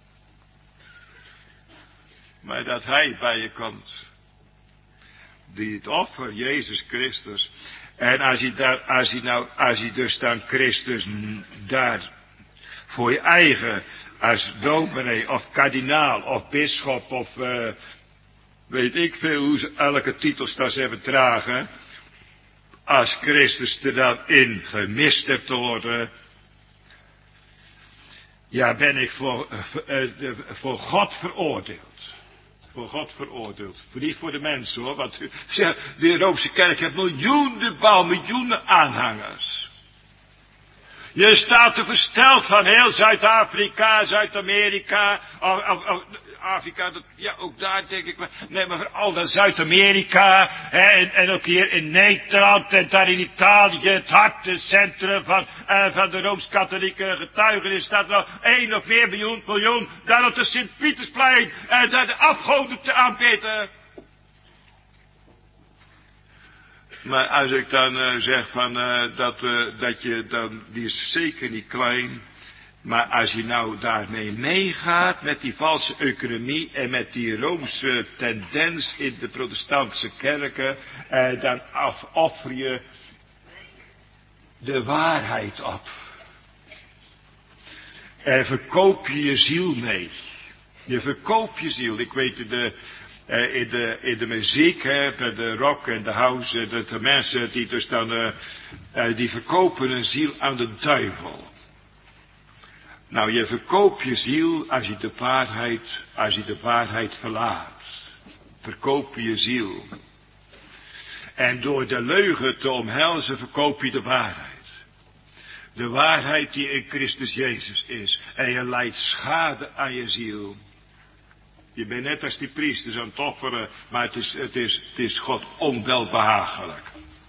Maar dat hij bij je komt. Die het offer, Jezus Christus. En als je dus dan Christus daar voor je eigen, als dominee of kardinaal of bisschop of weet ik veel hoe ze elke titels daar ze hebben dragen. Als Christus er dan in gemist hebt te worden. Ja, ben ik voor God veroordeeld. Voor God veroordeeld. Niet voor de mensen hoor. Want de Roomse kerk heeft miljoenen aanhangers. Je staat er versteld van heel Zuid-Afrika, Zuid-Amerika, Afrika, ja ook daar denk ik maar. Nee, maar vooral naar Zuid-Amerika en ook hier in Nederland en daar in Italië, het hartcentrum van de Rooms-Katholieke getuigenis, staat er al 1 of meer miljoen daar op de Sint-Pietersplein en daar de afgoden te aanbidden. Maar als ik dan zeg van dat je dan, die is zeker niet klein. Maar als je nou daarmee meegaat met die valse economie en met die Roomse tendens in de protestantse kerken, dan offer je de waarheid op. En verkoop je je ziel mee. Je verkoopt je ziel. Ik weet in de muziek, bij de rock en de house, de mensen die dus dan, die verkopen hun ziel aan de duivel. Nou, je verkoopt je ziel als je de waarheid verlaat. Verkoop je ziel. En door de leugen te omhelzen verkoop je de waarheid. De waarheid die in Christus Jezus is. En je lijdt schade aan je ziel. Je bent net als die priesters aan het offeren, maar het is God onwelbehagelijk.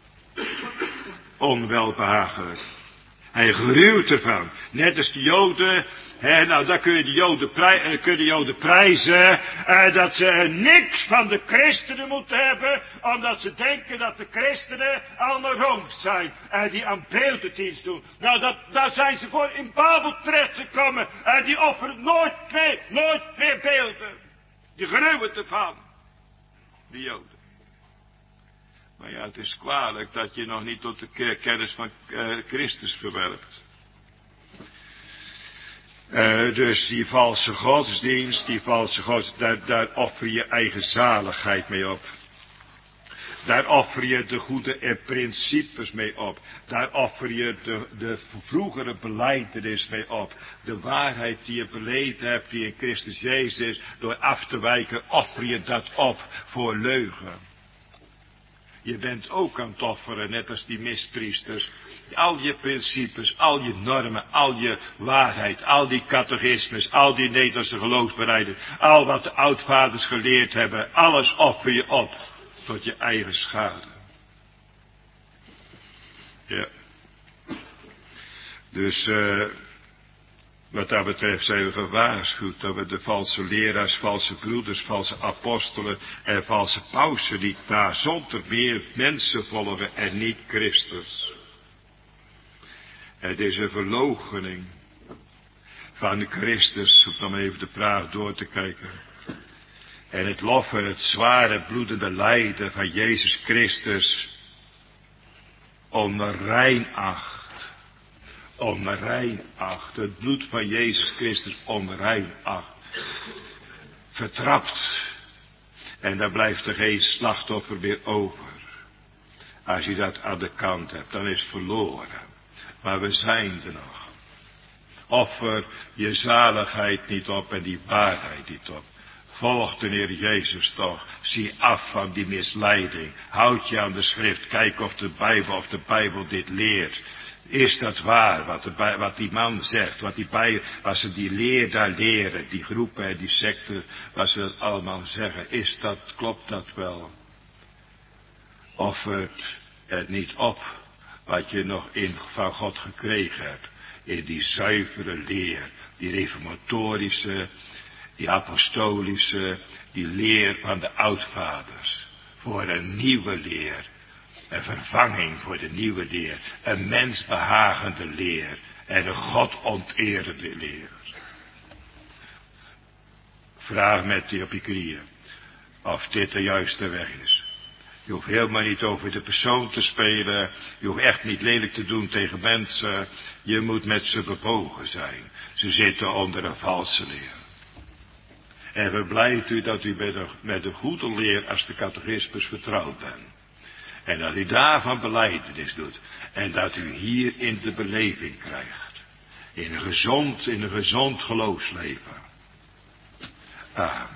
Onwelbehagelijk. Hij gruwt ervan. Net als de Joden. Dan kun je de Joden prijzen. Dat ze niks van de christenen moeten hebben. Omdat ze denken dat de christenen allemaal rooms zijn. Die aan beeldendienst doen. Nou, daar zijn ze voor in Babel terechtgekomen. Die offeren nooit meer beelden. Die gruwen ervan. De Joden. Maar ja, het is kwalijk dat je nog niet tot de kennis van Christus verwerpt. Dus die valse godsdienst, daar offer je eigen zaligheid mee op. Daar offer je de goede principes mee op. Daar offer je de vroegere belijdenis mee op. De waarheid die je beleden hebt, die in Christus Jezus is, door af te wijken, offer je dat op voor leugen. Je bent ook aan het offeren, net als die mispriesters. Al je principes, al je normen, al je waarheid, al die catechismes, al die Nederlandse geloofsbereiden, al wat de oudvaders geleerd hebben, alles offer je op tot je eigen schade. Ja. Dus wat dat betreft zijn we gewaarschuwd dat we de valse leraars, valse broeders, valse apostelen en valse pausen niet na, zonder meer mensen volgen en niet Christus. Het is een verloochening van Christus, om even de praat door te kijken. En het loffen, het zware bloedende lijden van Jezus Christus onrein acht. Onrein acht. Het bloed van Jezus Christus onrein acht. Vertrapt. En daar blijft er geen slachtoffer meer over. Als je dat aan de kant hebt, dan is het verloren. Maar we zijn er nog. Offer je zaligheid niet op en die waarheid niet op. Volg de Heer Jezus toch. Zie af van die misleiding. Houd je aan de schrift. Kijk of de Bijbel dit leert. Is dat waar, wat die man zegt, wat ze die leer daar leren, die groepen en die secten, wat ze dat allemaal zeggen, klopt dat wel? Offert het niet op, wat je nog van God gekregen hebt, in die zuivere leer, die reformatorische, die apostolische, die leer van de oudvaders, voor een nieuwe leer. Een vervanging voor de nieuwe leer. Een mensbehagende leer. En een godonterende leer. Vraag met die op je knieën. Of dit de juiste weg is. Je hoeft helemaal niet over de persoon te spelen. Je hoeft echt niet lelijk te doen tegen mensen. Je moet met ze bewogen zijn. Ze zitten onder een valse leer. En verblijft u dat u met de goede leer als de catechismus vertrouwd bent. En dat u daarvan belijdenis doet. En dat u hierin de beleving krijgt. In een gezond geloofsleven. Amen.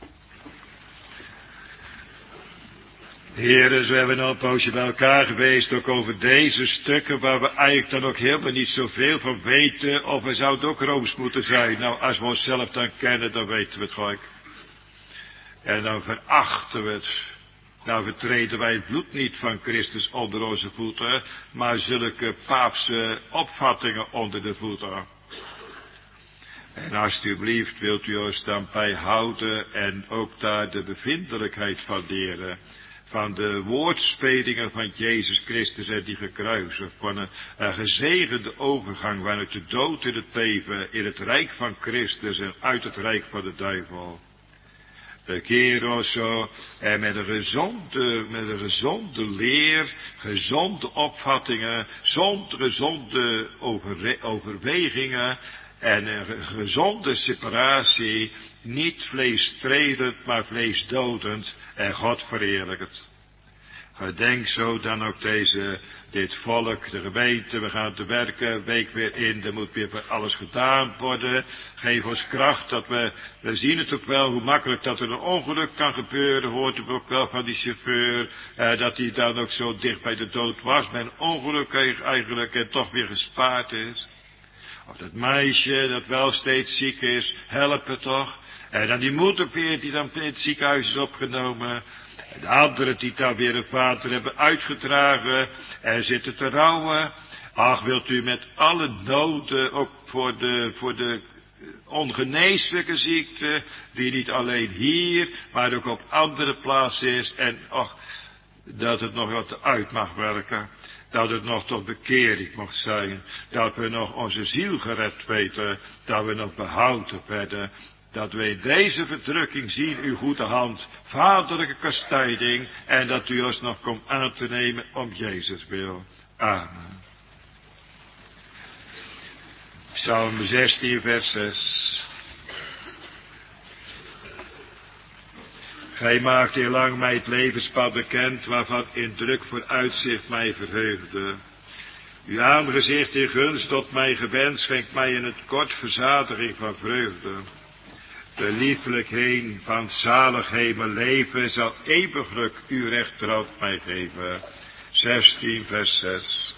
Heren, zo hebben we al een poosje bij elkaar geweest. Ook over deze stukken waar we eigenlijk dan ook helemaal niet zoveel van weten. Of we zouden ook rooms moeten zijn. Nou, als we onszelf dan kennen, dan weten we het gelijk. En dan verachten we het. Nou vertreden wij het bloed niet van Christus onder onze voeten, maar zulke paapse opvattingen onder de voeten. En alsjeblieft wilt u ons dan bijhouden en ook daar de bevindelijkheid van leren, van de woordspelingen van Jezus Christus en die gekruisigd, van een gezegende overgang vanuit de dood in het leven, in het rijk van Christus en uit het rijk van de duivel. Keer ons zo en met een gezonde leer, gezonde opvattingen, gezonde overwegingen en een gezonde separatie, niet vleesstrelend, maar vleesdodend en God verheerlijkend. Gedenk zo dan ook dit volk, de gemeente. We gaan te werken, week weer in. Er moet weer alles gedaan worden. Geef ons kracht dat we zien het ook wel hoe makkelijk dat er een ongeluk kan gebeuren. Hoort het ook wel van die chauffeur. Dat hij dan ook zo dicht bij de dood was. Bij een ongeluk eigenlijk en toch weer gespaard is. Of dat meisje dat wel steeds ziek is. Help het toch. En dan die moeder weer die dan in het ziekenhuis is opgenomen. De anderen die dan weer een vader hebben uitgedragen en zitten te rouwen. Ach, wilt u met alle noden, ook voor de ongeneeslijke ziekte, die niet alleen hier, maar ook op andere plaatsen is. En ach, dat het nog wat uit mag werken. Dat het nog tot bekering mocht zijn. Dat we nog onze ziel gered weten. Dat we nog behouden werden. Dat we in deze verdrukking zien uw goede hand, vaderlijke kastijding, en dat u ons nog komt aan te nemen om Jezus wil. Amen. Psalm 16, vers 6. Gij maakt heel lang mij het levenspad bekend, waarvan in druk vooruitzicht mij verheugde. Uw aangezicht in gunst tot mij gewend, schenkt mij in het kort verzadiging van vreugde. De liefelijk heen van zalig hemel leven zal eeuwiglijk uw rechterhand mij geven. 16 vers 6.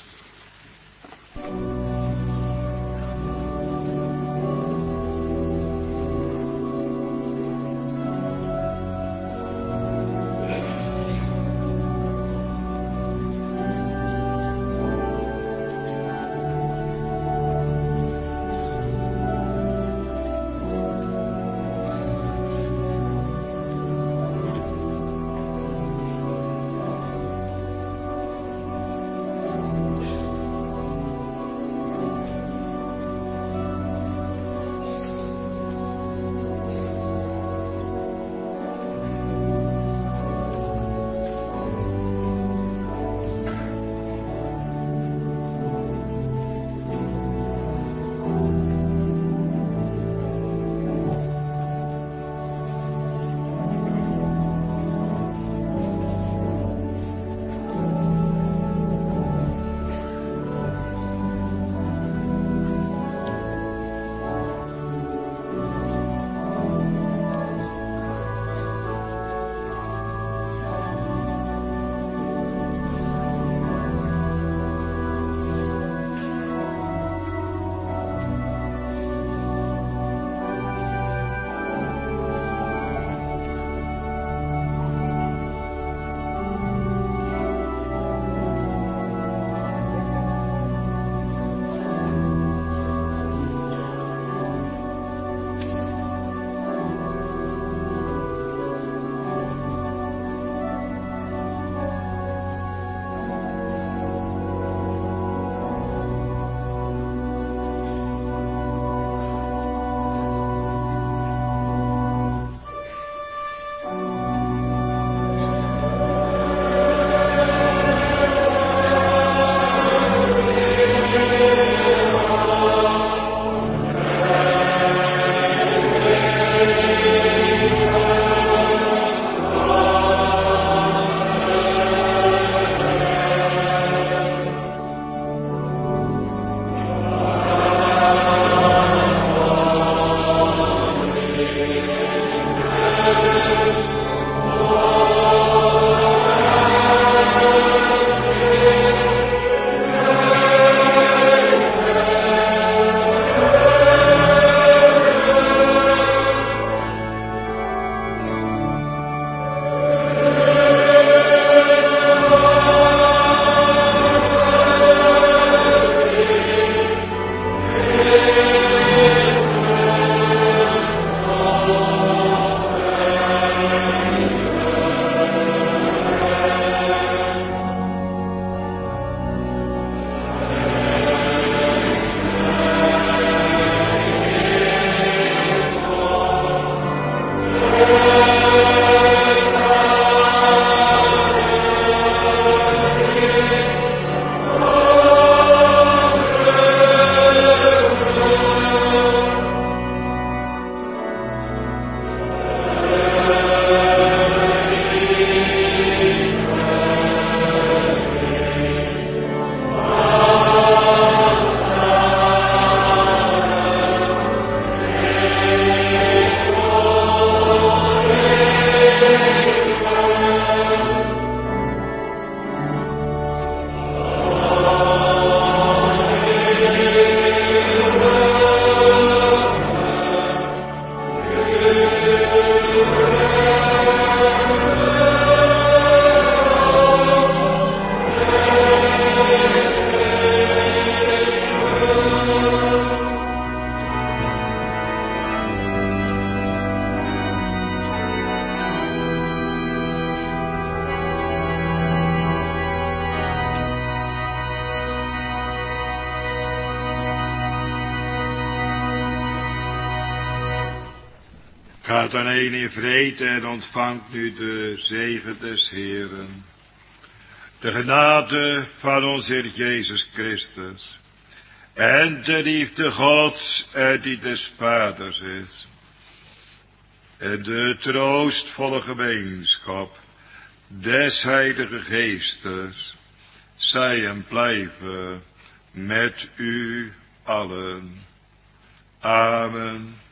Gaat dan een in vrede en ontvangt nu de zegen des Heeren. De genade van onze Heer Jezus Christus. En de liefde Gods en die des Vaders is. En de troostvolle gemeenschap des Heilige Geestes. Zij en blijven met u allen. Amen.